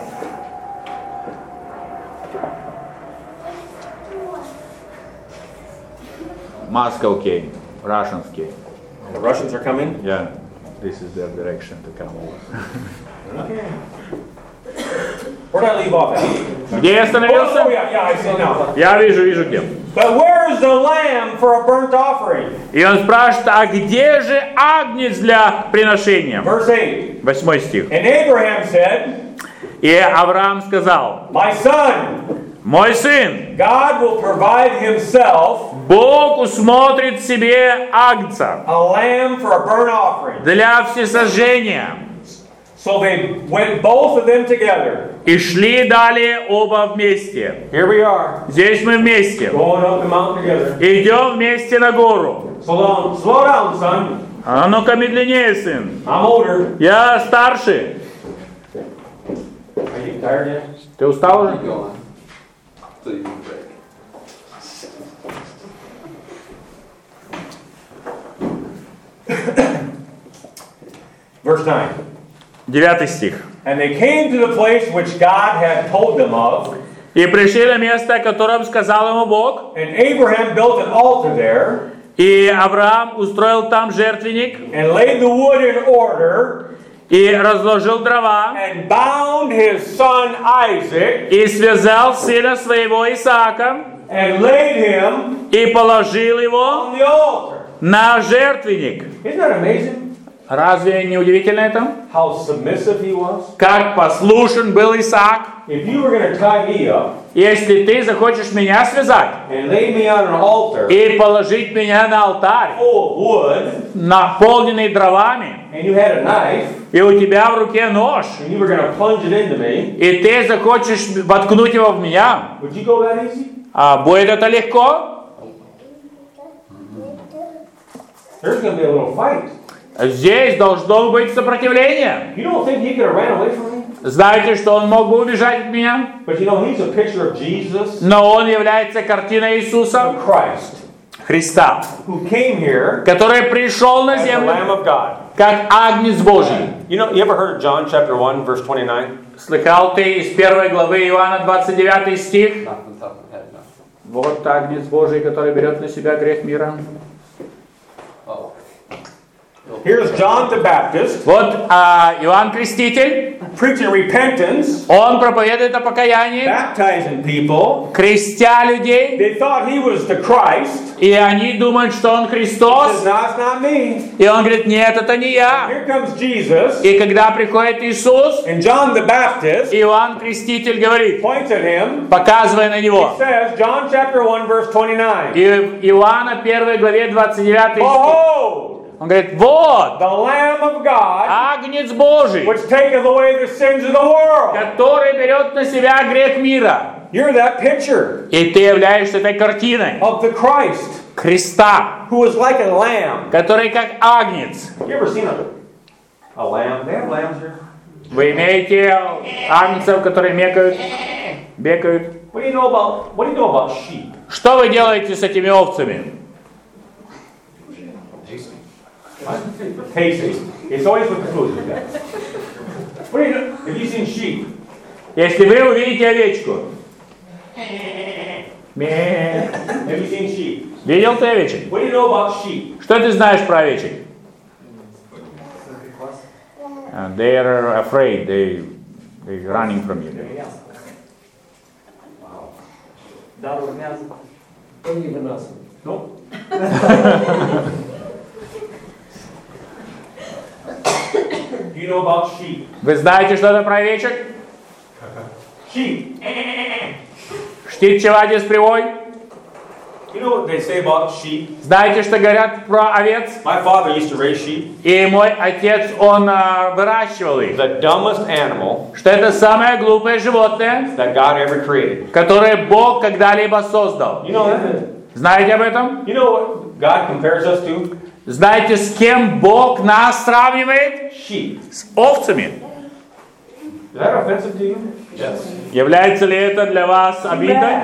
Moscow came, Russians came. The Russians are coming. Yeah, this is their direction to come over. Okay. Where did I leave off at? Где я Oh, остановился? yeah, yeah, I see now. Я вижу, вижу где. But where is the lamb for a burnt offering? И он спрашивает, а где же агнец для приношения? Verse eight. Восьмой стих. And Abraham said, И Авраам сказал, my son, мой сын, God will provide himself Бог усмотрит себе агнца a lamb for a burnt offering. для всесожжения. So they went both of them together. И шли далее оба вместе. Here we are, Здесь мы вместе. going up the mountain together. Идем вместе на гору. Slow down, slow down, son. А ну-ка медленнее, сын. I'm older. Я старше. Are you tired yet? Ты устал уже? Keep going. So you can break. Verse nine. Девятый стих. And they came to the place which God had told them of, И пришли на место, о котором сказал ему Бог. and Abraham built an altar there, И Авраам устроил там жертвенник. and laid the wood in order, И разложил дрова. and bound his son Isaac, И связал сына своего Исаака. and laid him И положил его on the altar. на жертвенник. Isn't that amazing? Разве не удивительно это? How submissive he was. Как послушен был Исаак. If you were going to tie me up Если ты захочешь меня связать and lay me on an altar и положить меня на алтарь, full of wood, наполненный дровами, and you had a knife, и у тебя в руке нож, and you were going to plunge it into me, и ты захочешь воткнуть его в меня, would you go that easy? а будет это легко? There's going to be a little fight. Здесь должно быть сопротивление. You don't think he could have ran away from me? Знаете, что он мог бы убежать от меня? But you know, he's a picture of Jesus, Но он является картиной Иисуса of Christ, Христа, who came here который пришел на as the землю Lamb of God. как агнец Божий. You know, you ever heard of John chapter one, verse twenty-nine? Слыхал ты из первой главы Иоанна двадцать девятый стих? Not from the top of the head, no. Вот агнец Божий, который берет на себя грех мира. Oh. Here's John the Baptist Вот а, Иоанн Креститель, preaching repentance, он проповедует о покаянии, baptizing people. крестя людей, They thought he was the Christ. и они думают, что он He says, Христос, no, it's not me. и он говорит, нет, это не я. Here comes Jesus. И когда приходит Иисус, And John the Baptist Иоанн Креститель говорит, points at him. показывая на него. Says, John chapter one, verse twenty-nine. И в Иоанна первой главе двадцать девятый стих, Behold, он говорит, вот, the Lamb of God, агнец Божий, which taketh away the sins of the world. который берет на себя грех мира. You're that picture И ты являешься этой картиной of the Christ, Христа, who is like a lamb. который как агнец. You ever seen a, a lamb? They have lambs here. Вы имеете агнцев, которые мекают, бегают. What do you know about what do you know about sheep? Что вы делаете с этими овцами? Tasty. It's always with the food. What do you know? Have you seen sheep? Если вы увидите овечку. Ме. Have you seen sheep? Видел ты овечек? What do you know about sheep? Что ты знаешь про овечек? Uh, they are afraid. They they running from you. No. Do you know about sheep? Вы знаете что-то про овечек? Sheep. Штит-чевадис привой. You know what they say about sheep? Знаете, что говорят про овец? My father used to raise sheep. И мой отец, он а, выращивал их. The dumbest animal Что это самое глупое животное, that God ever created. которое Бог когда-либо создал. You know that? Знаете об этом? You know what God compares us to? Знаете, с кем Бог нас сравнивает? Sheep. С овцами. Is that offensive to you? Yes. Является ли это для вас обидой?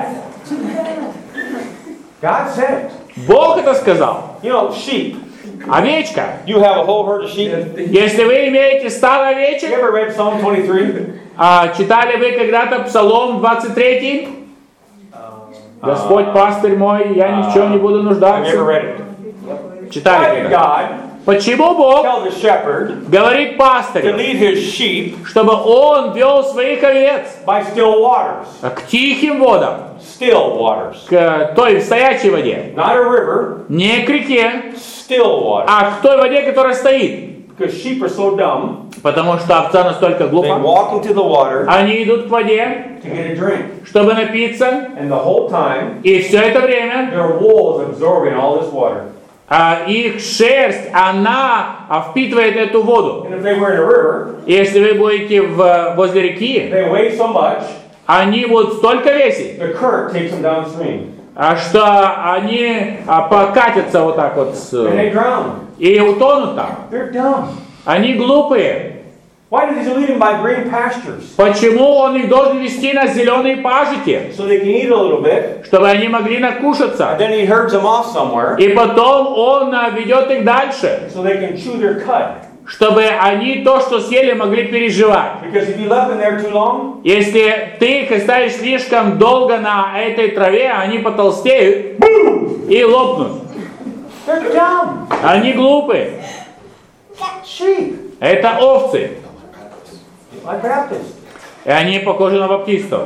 God said it. Бог это сказал. You know, sheep. Овечка. You have a whole herd of sheep. Если вы имеете стадо You овечек, ever read Psalm twenty-three? а, читали вы когда-то Псалом двадцать три? Господь пастырь мой, я ни в чем не буду Have you ever нуждаться. read it? Читали Why did когда? God Почему Бог tell the shepherd говорит to пастырю, lead his sheep чтобы он вел своих овец by still waters? к тихим водам, Still waters. к той стоячей воде, Not a river, не к реке, still waters. а к той воде, которая стоит. Because sheep are so dumb, Потому что овца настолько they глупа, walk into the water они идут к воде, to get a drink. чтобы напиться, And the whole time, и все это время their wool is absorbing all this water. а, их шерсть, она а, впитывает эту воду. And if they were in a river, Если вы будете в, возле реки, they weigh so much, они будут столько весить, the current takes them downstream. а, что они а, покатятся вот так вот с- And they drown. и утонут там. They're dumb. Они глупые. Why did he lead them by green pastures? Почему он их должен вести на зеленые пажити? So they can eat a little bit, Чтобы они могли and накушаться. then he herds them off somewhere, И потом он а, ведет их дальше. so they can chew their cud. Чтобы они то, что съели, могли переживать. Because if you left them there too long, Если ты их оставишь слишком долго на этой траве, они потолстеют и лопнут. they're dumb. Они глупые. Sheep, Это овцы. like Baptists. И они похожи на баптистов.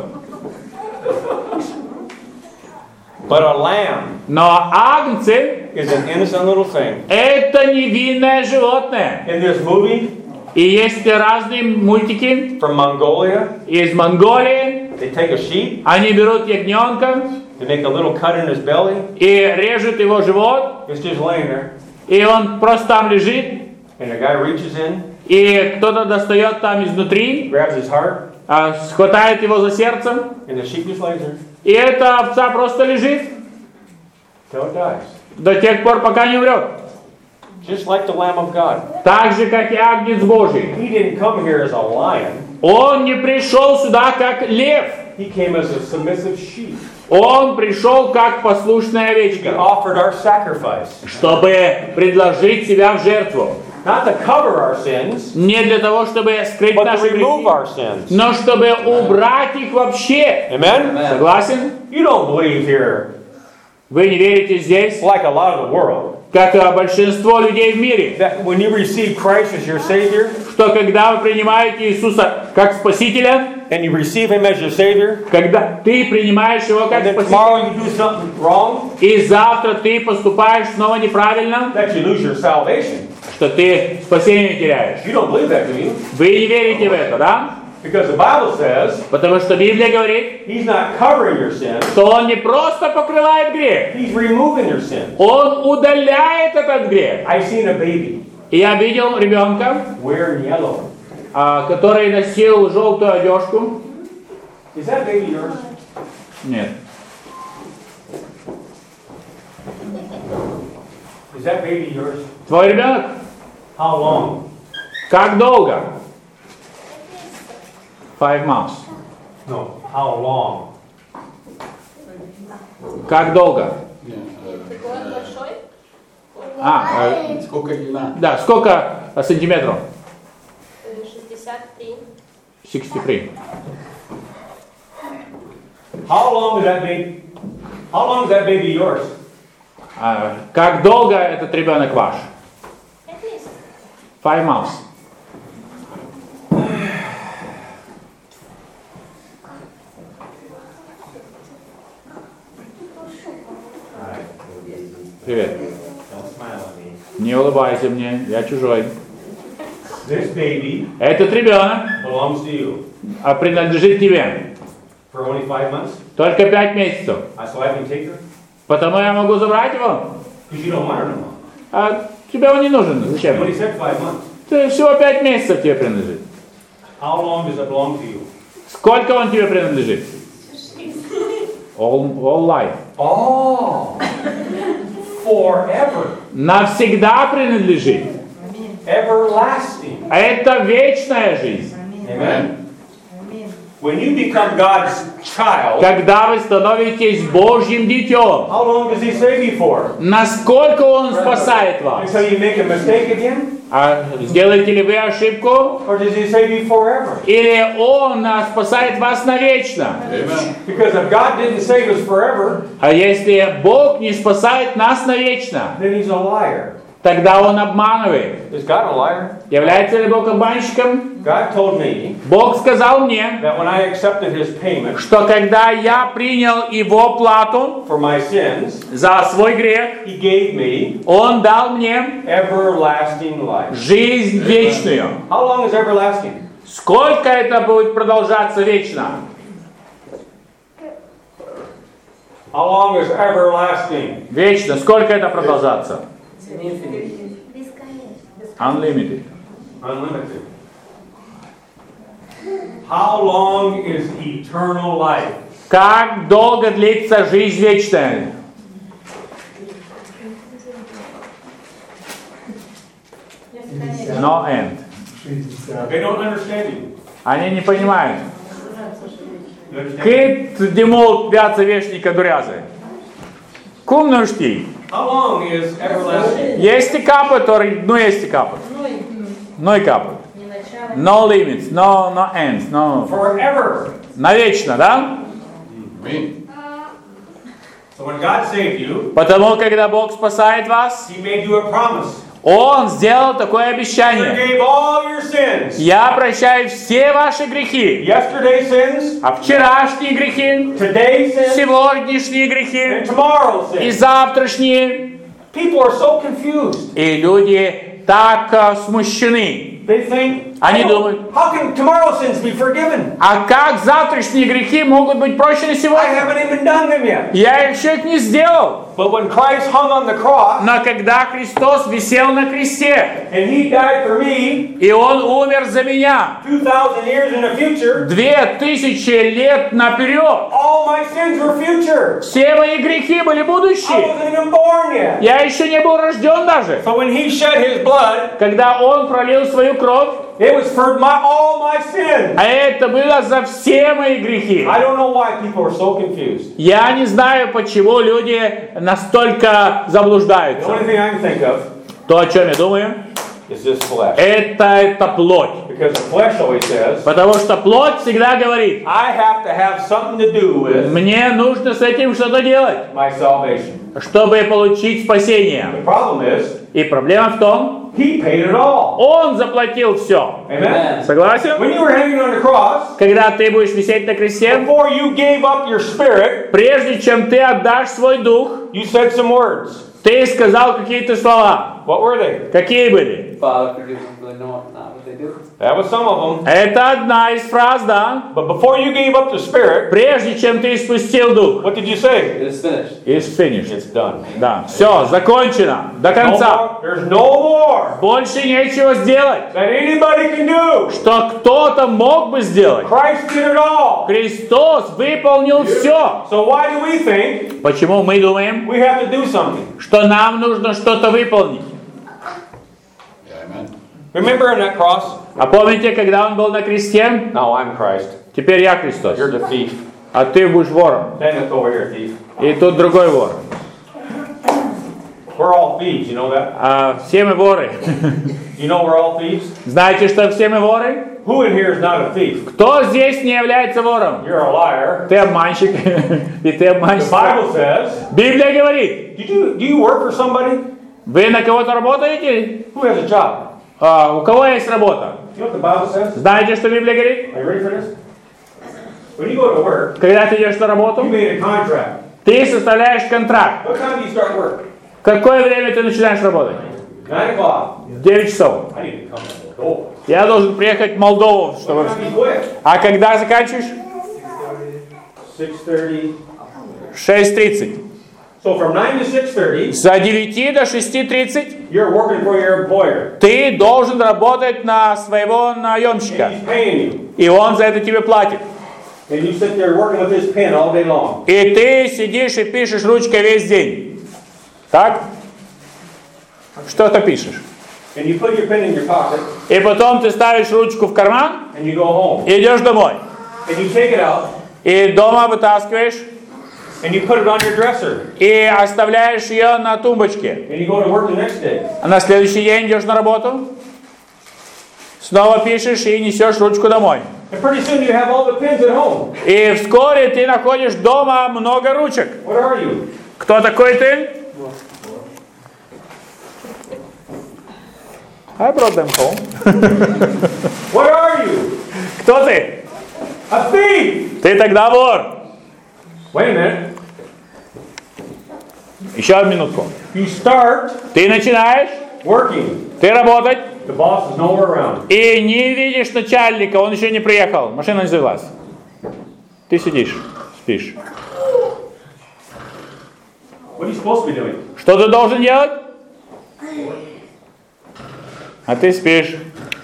But a lamb Но агнцы is an innocent little thing. — это невинное животное. In this movie И есть разные мультики from Mongolia, из Монголии. they take a sheep, Они берут ягненка they make a little cut in his belly, и режут его живот. it's just laying there, И он просто там лежит. and the guy reaches in, И кто-то достает там изнутри, grabs his heart, а, схватает его за сердцем. and the sheep just lays there И эта овца просто лежит till it dies. до тех пор, пока не умрет. Just like the Lamb of God. Так же, как и Агнец Божий. He didn't come here as a lion. Он не пришел сюда, как лев. He came as a submissive sheep. Он пришел, как послушная He овечка, offered our sacrifice. чтобы предложить себя в жертву. Not to cover our sins, Не для того, чтобы скрыть but to наши remove грехи, our sins. но чтобы убрать их вообще. Amen? Согласен? You don't believe here, Вы не верите здесь, like a lot of the world, как и большинство людей в мире, that when you receive Christ as your Savior, что когда вы принимаете Иисуса как Спасителя, and you receive Him as your Savior, когда ты принимаешь Его как and then Спасителя, tomorrow you do something wrong, и завтра ты поступаешь снова неправильно, that you lose your salvation. что ты спасение теряешь. You don't believe that, do you? Вы не верите в это, да? Because the Bible says Потому что Библия говорит, He's not covering your sin, что Он не просто покрывает грех, He's removing your sin. Он удаляет этот грех. I've seen a baby И я видел ребенка, wearing yellow. а, который носил желтую одежку. Is that baby yours? Нет. Is that baby yours? Твой ребенок? How long? Как долго? Five months. No. How long? Как долго? Такой большой? А, э, Сколько длина? да, сколько э, сантиметров? шестьдесят три. шестьдесят три. How long is that baby? How long is that baby yours? А, как долго этот ребенок ваш? Пять месяцев. Five months. Привет. Don't smile at me. Не улыбайся мне, я чужой. This baby Этот ребенок belongs to you а, принадлежит тебе. for only five months. Только пять месяцев. Uh, so I can take her Потому я могу забрать его. because you don't want her no more. А тебе он не нужен. You Зачем? only said five months. Ты всего пять месяцев тебе принадлежит. How long does it belong to you? Сколько он тебе принадлежит? All, all life. Oh, forever, Навсегда принадлежит. everlasting. А это вечная жизнь. Amen. When you become God's child, Когда вы становитесь Божьим детем, how long does He save you for? насколько Он спасает вас? Until you make a mistake again, А сделаете ли вы ошибку? or does He save you forever? Или Он а, спасает вас навечно? Because if God didn't save us forever, А если Бог не спасает нас навечно, then He's a liar. тогда Он обманывает. Is God a liar? Является ли Бог обманщиком? God told me Бог сказал мне, that when I accepted His payment что когда я принял Его плату for my sins, за свой грех, He gave me Он дал мне everlasting life. жизнь вечную. How long is everlasting? Сколько это будет продолжаться вечно? How long is everlasting? Вечно. Сколько это продолжаться? Unlimited. Unlimited. How long is eternal life? Как долго длится жизнь вечная? No end. They don't understand you. Они не понимают. You understand? Cât de mult viață veșnică durează? Cum nu știi? How long is everlasting? Este capăt, ori nu este capăt? Nu-i capăt. No limits, no, no ends, no. Forever. Навечно, да? So when God saved you, Потому, когда Бог спасает вас, He made you a promise. Он сделал такое He обещание. forgave all your sins. Я прощаю все ваши грехи. Yesterday's sins, А вчерашние грехи, today's sins, сегодняшние and грехи tomorrow's и sins. завтрашние. People are so confused. И люди так а, смущены. They think, Они "Oh, думают, how can tomorrow's sins be forgiven? а как завтрашние грехи могут быть прощены I сегодня? haven't even done them yet. Я еще их не сделал. But when Christ hung on the cross Но когда Христос висел на кресте, and He died for me и Он умер за меня, two thousand years in the future, две тысячи лет наперед, all my sins were future. все мои грехи были I будущие. wasn't even born yet. Я еще не был рожден даже. So when He shed His blood, Когда Он пролил свою кровь, it was for my all my sins. а это было за все мои грехи. I don't know why people are so confused. Я не знаю, почему люди настолько The заблуждаются. only thing I can think of То, о чем я думаю, is this flesh. это, это плоть. Because the flesh always says, Потому что плоть всегда говорит, I have to have something to do with мне нужно с этим что-то делать, my salvation. чтобы получить спасение. The problem is, И проблема в том, He paid it all. Он заплатил все. Amen? Согласен? When you were hanging on the cross, Когда ты будешь висеть на кресте, before you gave up your spirit, прежде чем ты отдашь свой дух, you said some words. ты сказал какие-то слова. What were they? Какие были? Father, forgive them, for they know not what they do. That was some of them. Это одна из фраз, да? But before you gave up the spirit, Прежде чем ты спустил дух. what did you say? It is finished. It's finished. It's done. Да, все, закончено. До No конца. more, there's no more Больше нечего сделать. that anybody can do. Что кто-то мог бы сделать. Christ did it all. Христос выполнил все. So why do we think Почему мы думаем, we have to do something? что нам нужно что-то выполнить? Remember on that cross? А помните, когда он был на кресте? Now I'm Christ. Теперь я Христос. You're the thief. А ты будешь вором. Stand up over here, thief. И тут другой вор. We're all thieves, you know that? А, все мы воры. You know we're all thieves? Знаете, что все мы воры? Who in here is not a thief? Кто здесь не является вором? You're a liar. Ты обманщик. И ты The обманщик. Bible says, Библия говорит. Did you, do you work for somebody? Вы на кого-то работаете? Who has a job? А, у кого есть работа? You know what the Bible says? Знаете, что Библия говорит? Are you ready for this? When you go to work, Когда ты идешь на you работу, made a contract. ты составляешь контракт. What time do you start work? В какое время ты начинаешь работать? Nine o'clock. девять часов. I need to come to Moldova. Я должен приехать в Молдову, чтобы... What time do you quit? А когда заканчиваешь? six thirty. шесть тридцать. So from nine to six thirty, С девяти до шести тридцать you're working for your employer. ты должен работать на своего наемщика. And he's paying you. И он за это тебе платит. And you sit there working with this pen all day long. И ты сидишь и пишешь ручкой весь день. Так? Что-то пишешь. And you put your pen in your pocket. И потом ты ставишь ручку в карман And you go home. и идешь домой. And you take it out. И дома вытаскиваешь And you put it on your dresser. и оставляешь ее на тумбочке. And you go to work the next day. А на следующий день идешь на работу, снова пишешь и несешь ручку домой. And pretty soon you have all the pens at home. И вскоре ты находишь дома много ручек. What are you? Кто такой ты? I brought them home. What are you? Кто ты? A thief! Ты тогда вор. Wait a minute. Еще одну минутку. You start Ты начинаешь, working. ты работать, The boss is nowhere around. и не видишь начальника, он еще не приехал, машина не завелась. Ты сидишь, спишь. What are you supposed to be doing? Что ты должен делать? А ты спишь.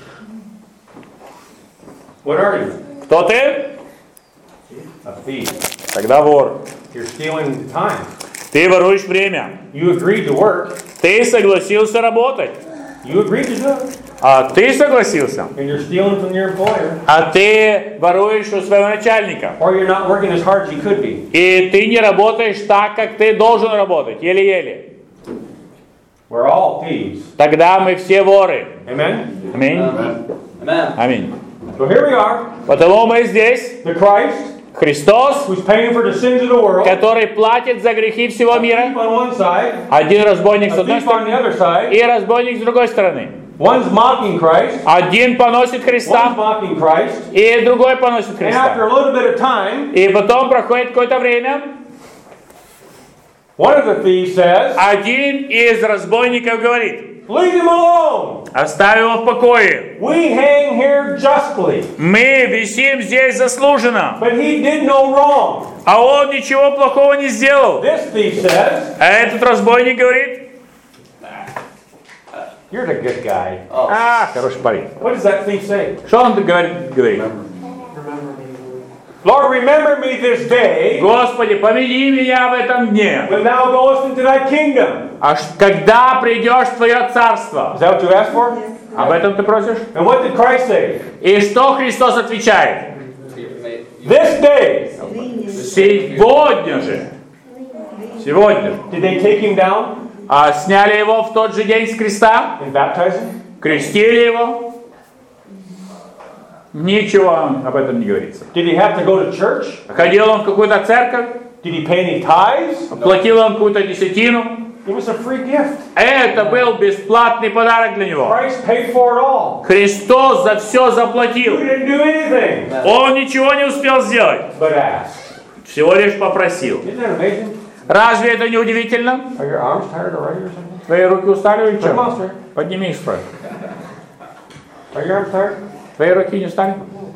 What are you? Кто ты? A thief. Тогда вор. You're stealing time. Ты воруешь время. You agreed to work. Ты согласился работать. You agreed to do it. А ты согласился. And you're stealing from your employer. А ты воруешь у своего начальника. Or you're not working as hard as you could be. И ты не работаешь так, как ты должен работать. Еле-еле. We're all thieves. Тогда мы все воры. Amen? Аминь. Amen. Аминь. So here we are. Потому мы здесь. The Christ Христос, who's paying for the sins of the world. который платит за грехи всего A мира. thief on one side. Один разбойник с A одной thief on the стороны other side. и разбойник с другой стороны. One's mocking Christ. Один поносит One's Христа, mocking Christ. и другой поносит And after Христа. a little bit of time, И потом проходит какое-то время, one of the thieves says, один из разбойников говорит: leave him alone. оставь его в покое. We hang here justly. Мы висим здесь заслуженно. But he did no wrong. А он ничего плохого не сделал. This thief says, А этот разбойник говорит: you're the good guy. а, хороший парень. What does that thief say? Что он говорит? говорит? Lord, remember me this day Господи, помяни меня в этом дне. when thou goest into thy kingdom. А ш- когда придешь в твое царство? Is that what you asked for? Об этом ты просишь? And what did Christ say? И что Христос отвечает? This day. Сегодня же. Сегодня. Did they take him down А сняли его в тот же день с креста? and baptize him? Крестили его? Ничего об этом не говорится. Did he have to go to church? Ходил он в какую-то церковь? Did he pay any tithes? Платил он какую-то десятину? It was a free gift. Это был бесплатный подарок для него. Christ paid for it all. Христос за все You заплатил. didn't do anything Он ничего не успел сделать. but ask. Всего лишь попросил. Isn't that amazing? Разве это не удивительно? Are your arms tired already or something? Твои руки устали или Come on, что? sir. Подними их, справа. Are your arms tired? Твои руки не устали?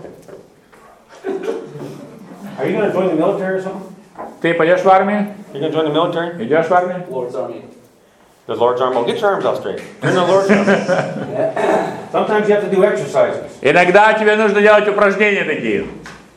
Are you going to join the military or something? Ты пойдешь в армию? You're going to join the military? Идешь в армию? Lord's Army. The Lord's arm. Well, get your arms out straight. You're in the Lord's arm. Sometimes you have to do exercises. Иногда тебе нужно делать упражнения такие.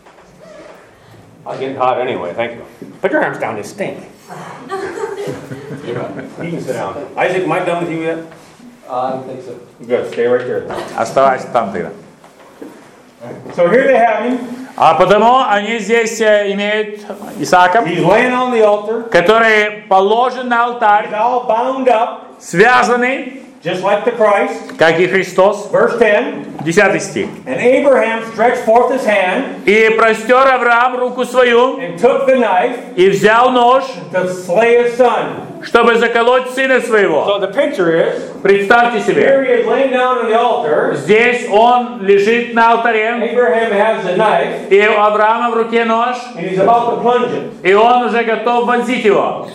I'll get hot anyway. Thank you. Put your arms down. They stink. You can sit down. Isaac, am I done with you yet? Uh, I don't think so. Good. Stay right there. Оставайся там тогда. So here they have him. А потому они здесь э, имеют Исаака, He's laying on the altar. который положен на алтарь, He's all bound up, связанный, just like the Christ. как и Христос. Verse ten. Десятый стих. And Abraham stretched forth his hand И простер Авраам руку свою, and took the knife и взял нож, to slay his son. чтобы заколоть сына своего. So the picture is, Представьте себе, here he is laying down on the altar. здесь он лежит на алтаре, Abraham has the knife, и у Авраама в руке нож, and he's about to plunge it и он уже готов вонзить его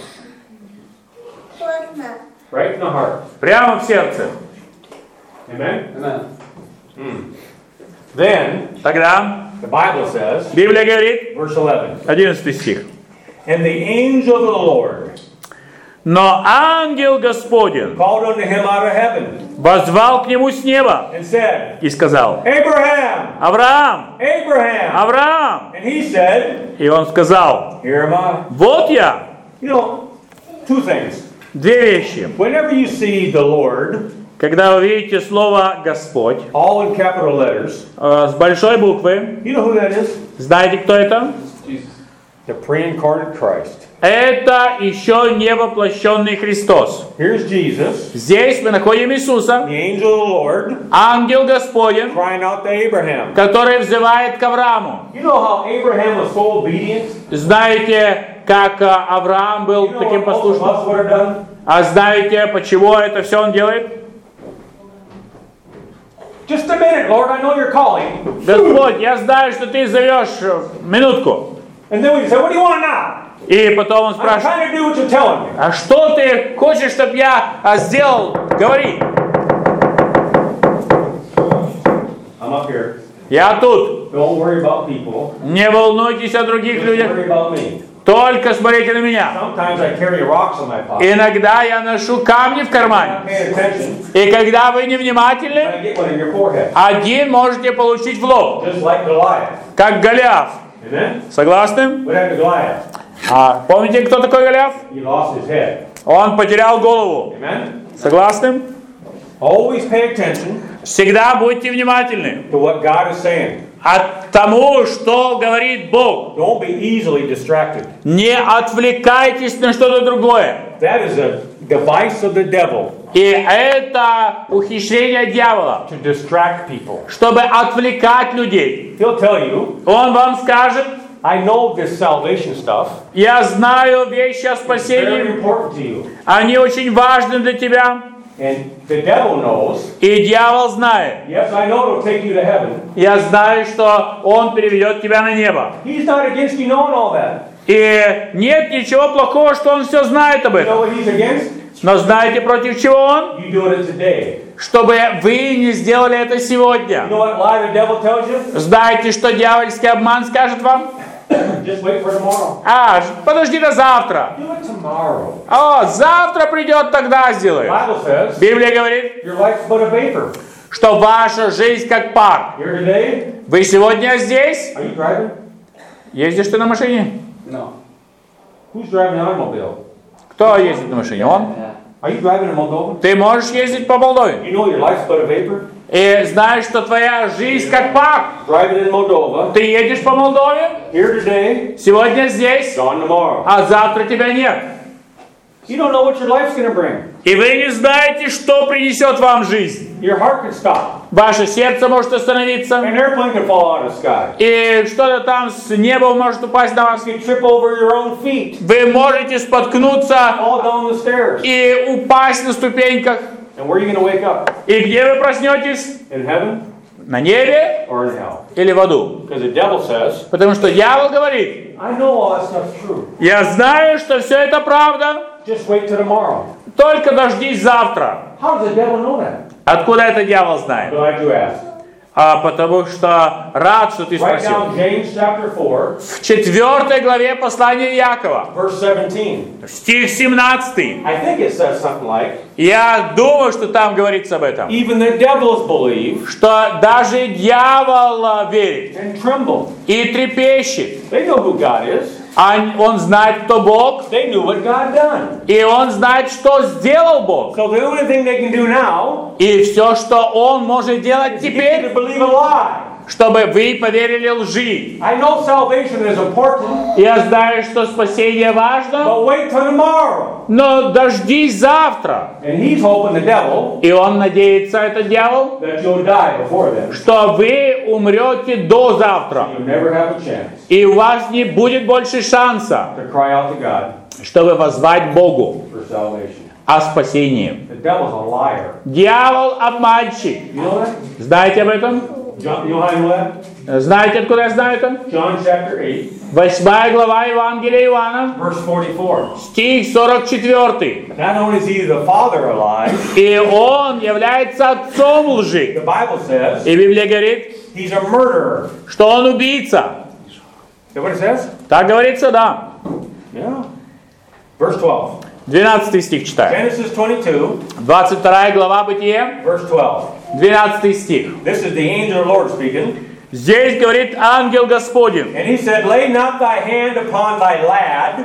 right in the heart. прямо в сердце. Amen? Amen. Then, Тогда the Bible says, Библия говорит, verse eleven, одиннадцатый стих. and the angel of the Lord Но ангел Господень called unto him out of heaven воззвал к нему с неба and said, и сказал: Abraham, Авраам, Abraham. Авраам. And he said, И он сказал: here am I. вот я. You know, two things. Две вещи. Whenever you see the Lord, Когда вы видите слово Господь all in capital letters, э, с большой буквы, you know who that is? знаете, кто это? Jesus. The pre-incarnate Christ. Это еще не воплощенный Христос. Here's Jesus, Здесь мы находим Иисуса, the angel of the Lord, ангел Господень, crying out to Abraham. который взывает к Аврааму. You know how Abraham was so obedient? Знаете, как э, Авраам был You know таким what most of послушным? us would have done? А знаете, почему это все он делает? Just a minute, Lord, I know you're calling. Господь, я знаю, что ты зовешь. э, Минутку. And then we say, what do you want now? И потом он I'm спрашивает: trying to do what you're telling me. а что ты хочешь, чтобы я а, сделал? Говори. I'm up here. Я тут. Don't worry about people. Не волнуйтесь о других Just людях. worry about me. Только смотрите на меня. Sometimes I carry rocks in my pocket. Иногда я ношу камни в I'm кармане. not paying attention. И когда вы And невнимательны, I get one in your forehead. один можете получить в лоб. Just like Goliath. Как Голиаф. Amen? Согласны? What happened to Goliath? А помните, кто такой Голиаф? He lost his head. Он потерял голову. Amen? Согласны? Always pay attention Всегда будьте внимательны to what God is saying. от тому, что говорит Бог. Don't be easily distracted. Не отвлекайтесь на что-то другое. That is a device of the devil И это ухищрение дьявола, to distract people. чтобы отвлекать людей. He'll tell you, Он вам скажет: I know this salvation stuff. я знаю вещи о It's very спасении, important to you. они очень важны для тебя. And the devil knows, И дьявол знает. yes, I know it'll take you to heaven. Я знаю, что он переведет тебя на небо. He's not against you knowing all that. И нет ничего плохого, что он все знает об You know этом. what he's against? Но знаете, против чего он? You doing it today. Чтобы вы не сделали это You сегодня. know what lie the devil tells you? Знаете, что дьявольский обман скажет вам? Just wait for tomorrow. А, подожди до завтра. Do it tomorrow. О, завтра придет, тогда The сделаешь. Bible says Библия говорит, your life's but a vapor. что ваша жизнь как пар. Here today, Вы сегодня здесь? are you driving? Ездишь ты на машине? No. Who's driving the automobile? Кто ездит на машине? Он? Yeah. Are you driving in Moldova? Ты можешь ездить по Молдове. You know your life's but a vapor? И знаешь, что твоя жизнь как пар. Driving in Moldova, Ты едешь по Молдове, here today, сегодня здесь, gone tomorrow. а завтра тебя нет. You don't know what your life's going to bring. И вы не знаете, что принесет вам жизнь. Your heart could stop. Ваше сердце может остановиться, An airplane could fall out of the sky. и что-то там с неба может упасть на вас. You could trip over your own feet, Вы можете споткнуться fall down the stairs. и упасть на ступеньках. And where are you going to wake up? И где вы проснетесь? In heaven На небе or in hell? или в аду? Because the devil says, Потому что дьявол говорит: I know all that stuff's true. я знаю, что все это правда, Just wait till tomorrow. только дождись завтра. How does the devil know that? Откуда это дьявол знает? Glad you asked. А потому что рад, что ты Write спросил. down James chapter four, В четвертой главе послания Якова, verse seventeen. стих семнадцатый. I think it says something like, Я думаю, что там говорится об этом. even the devils believe Что даже дьявол а, верит and tremble. и трепещет. They know who God is. А он знает, кто Бог, They knew what God done. и он знает, что сделал Бог. So the only thing they can do now И все, что он может делать is get you теперь, to believe a lie. чтобы вы поверили лжи. I know salvation is important, Я знаю, что спасение важно, but wait till tomorrow. но дождись завтра. And he's hoping, the devil, И он надеется, этот дьявол, that you'll die before then. что вы умрете до завтра. You'll never have a chance И у вас не будет больше шанса, to cry out to God чтобы воззвать Богу for salvation. о спасении. The devil's a liar. Дьявол обманщик. You know that? Знаете об этом? John, you know how you know that? Знаете, откуда я знаю это? John chapter eight, Восьмая глава Евангелия Иоанна, verse forty-four. стих сорок четыре. Not only is he the father of lies, И он является отцом the лжи. Bible says И Библия говорит, he's a murderer. что он убийца. Is that what it says? Так говорится, да. Yeah. Verse twelve. двенадцатый стих читаем. Genesis twenty-two, двадцать вторая глава Бытие, verse twelve. двенадцатый стих. This is the angel of the Lord speaking. Здесь говорит ангел Господень. And he said, lay not thy hand upon thy lad,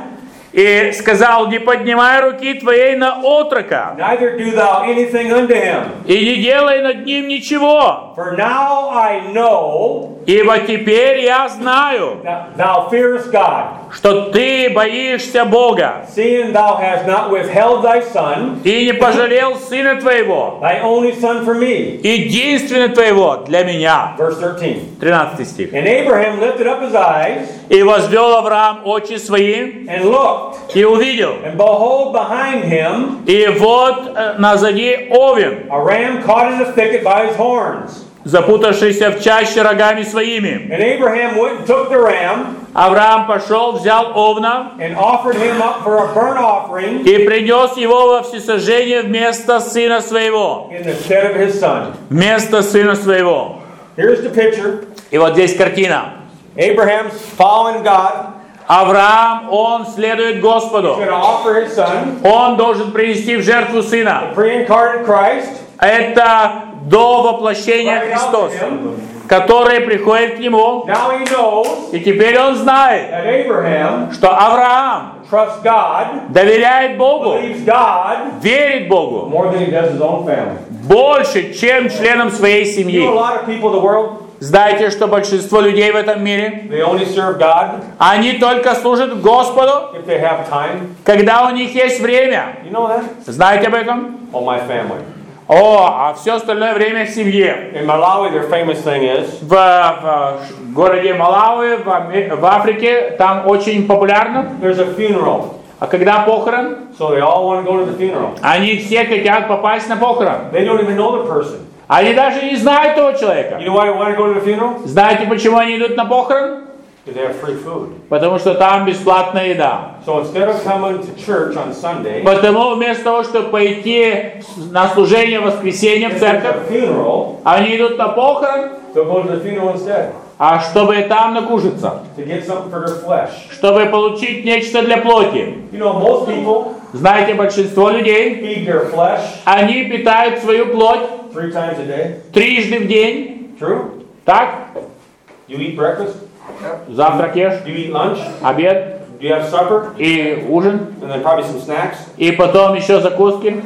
И сказал, не поднимай руки твоей на отрока, neither do thou anything unto him. и не делай над ним ничего. For now I know Ибо теперь я знаю, that thou fearest God, что ты боишься Бога, seeing thou hast not withheld thy son, и не пожалел сына твоего, thy only son for me. единственного твоего для меня. Verse thirteen. тринадцатый стих. And Abraham lifted up his eyes И возвел Авраам очи свои, and looked, и увидел, and behold, behind him и вот э, назади овен, a ram caught in a thicket by his horns. запутавшийся в чаще рогами своими. And Abraham went and took the ram Авраам пошел, взял овна, and offered him up for a burnt offering и принес его во всесожжение вместо сына своего. in the stead of his son. Вместо сына своего. Here's the picture. И вот здесь картина. Abraham's following God. Авраам, он следует Господу. He's going to offer his son, Он должен принести в жертву сына. pre-incarnate Christ, Это до воплощения right out to Христос, him. который приходит к нему. Now he knows И теперь он знает, that Abraham что Авраам trusts God, доверяет Богу, believes God верит Богу more than he does his own family. больше, чем членам своей You know, a семьи. lot of people in the world, Знаете, что большинство людей в этом мире, they only serve God они только служат Господу, if they have time. когда у них есть время. You know that? Знаете об этом? Oh, my family. О, а все остальное время в семье. In Malawi, their famous thing is В, в городе Малави, в, Аме- в Африке, там очень популярно. there's a funeral. А когда похорон, So they all want to go to the funeral. они все хотят попасть на похорон. They don't even know the person. Они даже не знают того человека. You know why they want to go to the funeral? Знаете, почему они идут на похорон? Because they have free food. Потому что там бесплатная еда. So instead of coming to church on Sunday, Потому вместо того, чтобы пойти на служение в воскресенье в if there's церковь, a funeral, они идут на похорон, they'll go to the funeral instead а чтобы там накушаться, to get something for their flesh. чтобы получить нечто для плоти. You know, most people Знаете, большинство людей, feed their flesh они питают свою плоть three times a day. трижды в день. True? Так? You eat breakfast, Завтрак ешь, you eat lunch, обед you have supper, и ужин, and then probably some snacks. и потом еще закуски.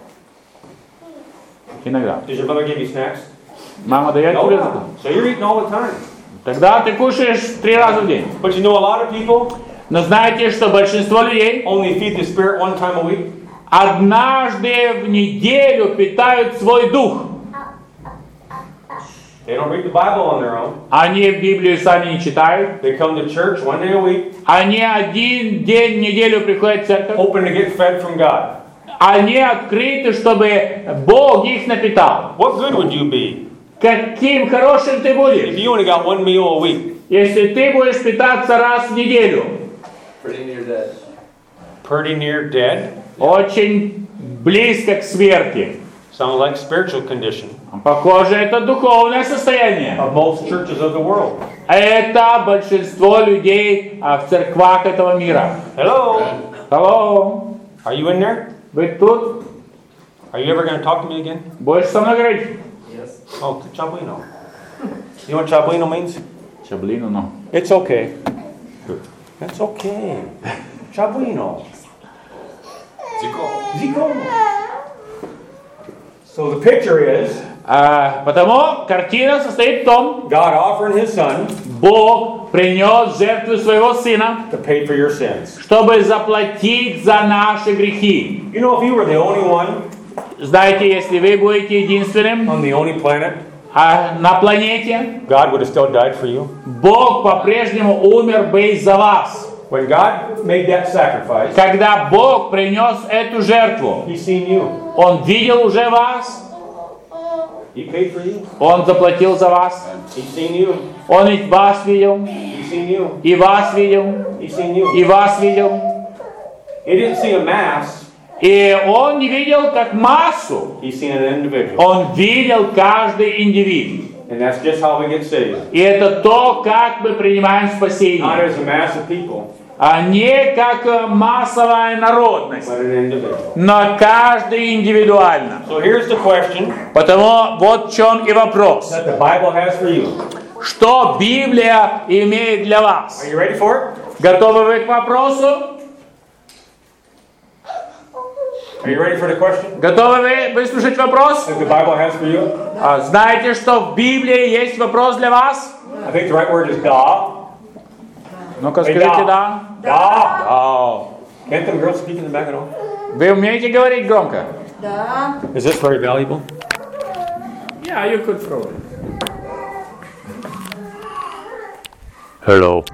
Иногда. Does your mother give you snacks? Мама дает тебе закуски? No. So you're eating all the time. Тогда ты кушаешь три раза в день. But you know, a lot of people Но знаете, что большинство людей only feed the spirit one time a week. однажды в неделю питают свой дух. They don't read the Bible on their own. Они Библию сами не читают. They come to church one day a week, Они один день в неделю приходят в церковь. hoping to get fed from God. Они открыты, чтобы Бог их напитал. What good would you be Каким хорошим ты if будешь, you only got one meal a week? если ты будешь питаться раз в неделю? Pretty near dead. Pretty near dead. Очень близко к смерти. Sounds like spiritual condition Похоже, это духовное состояние. of most churches of the world. Это большинство людей а, в церквах этого мира. Hello? Алло, Are you in there? вы тут? Are you ever going to talk to me again? Будешь со мной говорить? Yes. Oh, chabuino. You know what chabuino means? Чаблину, ну. It's okay. That's okay. Chabuino. Zico. So the picture is А, потому картина состоит в том, God offering His Son Бог принес жертву своего Сына, to pay for your sins. чтобы заплатить за наши грехи. You know, if you were the only one Знаете, если вы будете единственным on the only planet, а, на планете, God would have still died for you. Бог по-прежнему умер бы за вас. When God made that sacrifice, Когда Бог принес эту жертву, He's seen you. Он видел уже вас, He paid for you. Он заплатил за вас, He's seen you. Он и вас видел, He's seen you. и вас видел, He's seen you. и вас видел. He didn't see a mass. И Он не видел как массу, He's seen an individual. Он видел каждый индивид. And that's just how we get saved. И это то, как мы принимаем Not спасение. as a mass of people, А не как э, массовая народность, but an individual. но каждый индивидуально. So here's the question Потому вот в чем и вопрос. that the Bible has for you. Что Библия имеет для вас? Are you ready for it? Готовы вы к вопросу? Are you ready for the question Готовы вы выслушать вопрос? that the Bible has for you? А, знаете, что в Библии есть вопрос для вас? I think the right word is da. Ну-ка, Hey, скажите da. да. Da. Да. Can't them girls speak in the back at all? Вы умеете говорить громко? Да. Is this very valuable? Yeah, you could throw it. Hello.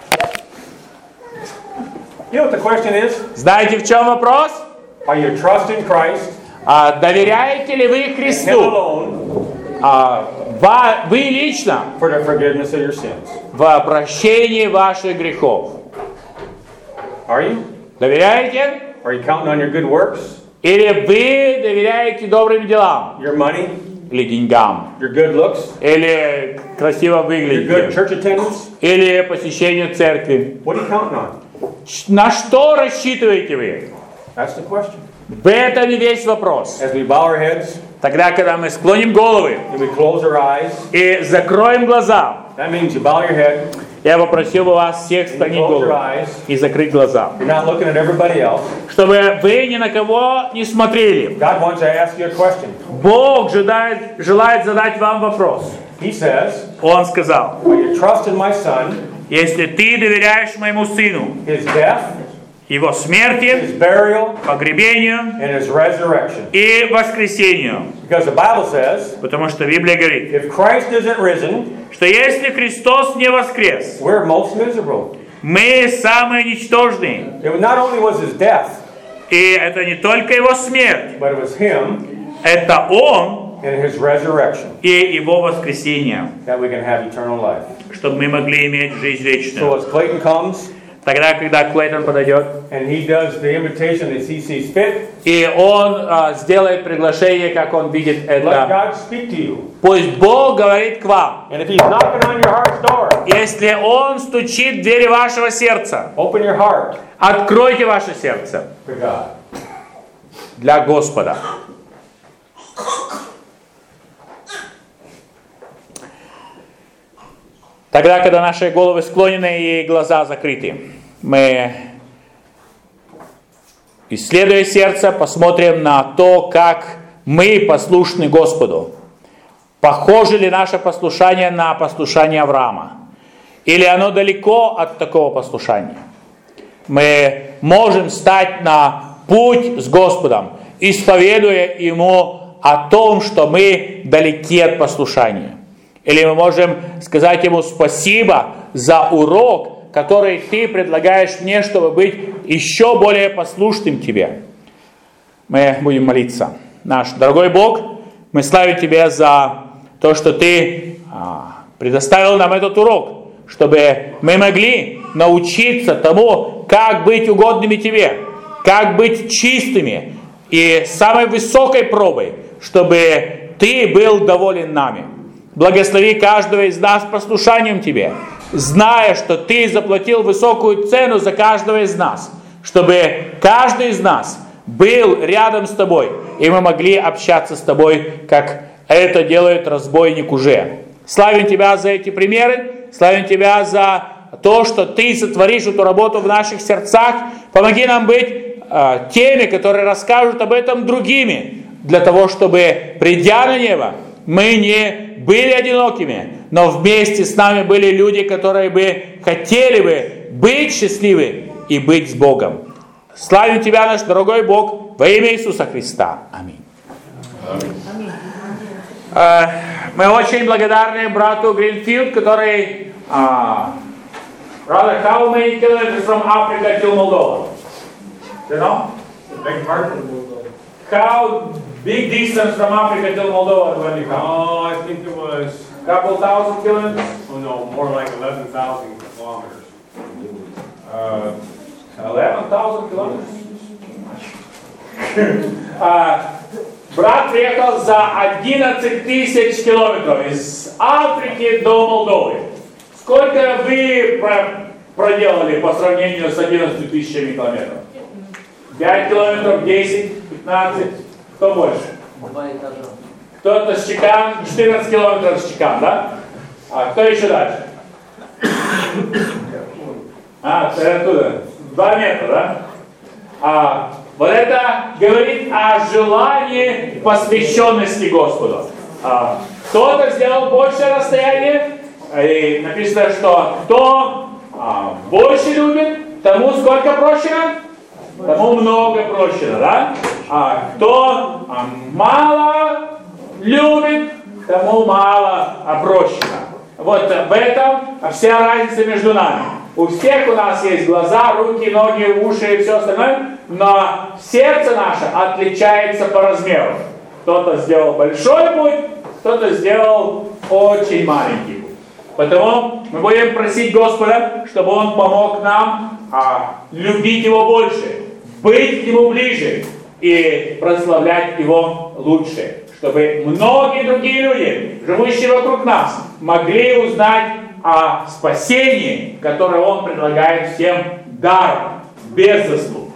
You know what the question is? Знаете, в чем вопрос? Are you trusting Christ А, доверяете ли вы and Him Христу? alone А, ва- вы лично for the forgiveness of your sins? в прощении ваших грехов? Are you? Доверяете? Are you counting on your good works, Или вы доверяете добрым делам? your money, Или деньгам? your good looks, Или красиво your good выглядите? church attendance? Или посещению церкви? What are you counting on? Ч- На что рассчитываете вы? That's the question. В этом и весь вопрос. As we bow our heads Тогда, когда мы склоним головы and we close our eyes, и закроем глаза, that means you bow your head я попросил бы вас всех and you склонить close your голову eyes. и закрыть глаза, You're not looking at everybody else. чтобы вы ни на кого не смотрели. God wants to ask you a question. Бог желает, желает задать вам вопрос. He says, Он сказал: are you trusting my son, если ты доверяешь моему сыну, his death, его смерти, his burial, погребению and his resurrection? и воскресению? Because the Bible says, Потому что Библия говорит, if Christ isn't risen, что если Христос не воскрес, we're most miserable. мы самые ничтожные. It was not only was his death, И это не только его смерть, but it was him это Он and his resurrection и его воскресение, that we can have eternal life. чтобы мы могли иметь жизнь So вечную. as Clayton comes Тогда, когда Клейтон подойдет, and he does the invitation as he sees fit, и он а, сделает приглашение, как он видит let это, God speak to you. пусть Бог говорит к вам. And if he's knocking on your heart's door, Если Он стучит в двери вашего сердца, open your heart откройте ваше сердце to God. для Господа. Тогда, когда наши головы склонены и глаза закрыты, мы, исследуя сердце, посмотрим на то, как мы послушны Господу. Похоже ли наше послушание на послушание Авраама? Или оно далеко от такого послушания? Мы можем стать на путь с Господом, исповедуя Ему о том, что мы далеки от послушания. Или мы можем сказать Ему спасибо за урок, который Ты предлагаешь мне, чтобы быть еще более послушным Тебе. Мы будем молиться. Наш дорогой Бог, мы славим Тебя за то, что Ты а, предоставил нам этот урок, чтобы мы могли научиться тому, как быть угодными Тебе, как быть чистыми и самой высокой пробой, чтобы Ты был доволен нами. Благослови каждого из нас послушанием Тебе, зная, что Ты заплатил высокую цену за каждого из нас, чтобы каждый из нас был рядом с Тобой, и мы могли общаться с Тобой, как это делает разбойник уже. Славим Тебя за эти примеры, славим Тебя за то, что Ты сотворишь эту работу в наших сердцах. Помоги нам быть э, теми, которые расскажут об этом другими, для того, чтобы, придя на небо, мы не были одинокими, но вместе с нами были люди, которые бы хотели бы быть счастливы и быть с Богом. Славим Тебя, наш дорогой Бог, во имя Иисуса Христа. Аминь. Аминь. Uh, мы очень благодарны брату Гринфилд, который... Uh, brother, how many kilometers from Africa to Moldova? You know? Beg pardon? How big distance from Africa to Moldova when you come? Oh, I think it was, Couple thousand kilometers? oh no, more like eleven thousand kilometers. Uh, eleven thousand kilometers. uh, брат приехал за одиннадцать тысяч километров из Африки до Молдовы. Сколько вы про- проделали по сравнению с одиннадцатью тысячами километров? пять километров, десять, пятнадцать? Кто больше? Два этажа. Кто-то с Чекан, четырнадцать километров с Чекан, да? А кто еще дальше? А, ты оттуда. Два метра, да? А, вот это говорит о желании посвященности Господу. А, кто-то сделал большее расстояние, и написано, что кто а, больше любит, тому сколько прощено? Тому много прощено, да? А кто а, мало любит, тому мало прощено. Вот в этом вся разница между нами. У всех у нас есть глаза, руки, ноги, уши и все остальное, но сердце наше отличается по размеру. Кто-то сделал большой путь, кто-то сделал очень маленький путь. Поэтому мы будем просить Господа, чтобы Он помог нам а, любить Его больше, быть к Нему ближе и прославлять Его лучше. Чтобы многие другие люди, живущие вокруг нас, могли узнать о спасении, которое Он предлагает всем даром, без заслуг.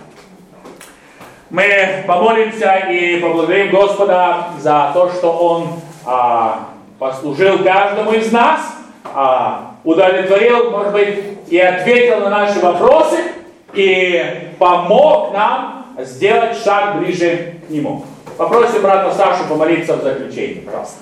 Мы помолимся и поблагодарим Господа за то, что Он а, послужил каждому из нас, а, удовлетворил, может быть, и ответил на наши вопросы, и помог нам сделать шаг ближе к Нему. Попросим брата Сашу помолиться в заключении, пожалуйста.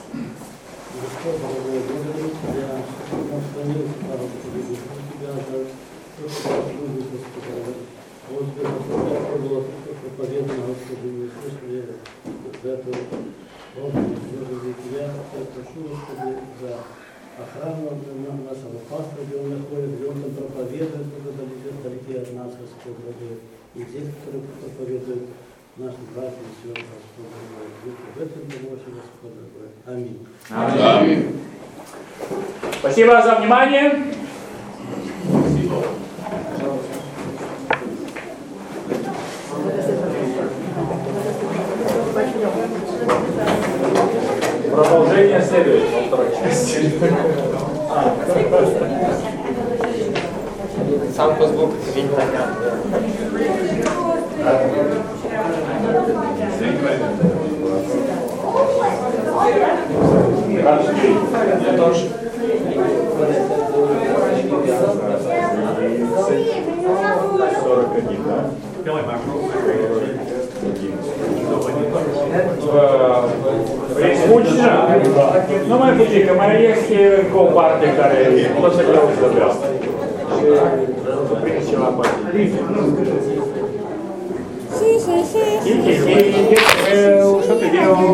Охрану нашего пастора, где он находится, где он там проповедует, вдалеке от нас, Господь, и здесь, которые проповедуют нашим братьям и сестрам, Господь, в этом помощи, Господь, аминь. Аминь. Спасибо за внимание. Продолжение следует во второй части. Сам по звуку тебе непонятно. Я тоже. сорок один, да? Скучно, но mai puțin, că mai este cu o parte care o să vreau să vreau. Și prins ceva parte. Și, și, și, și, și, și, și, și, și, și, și,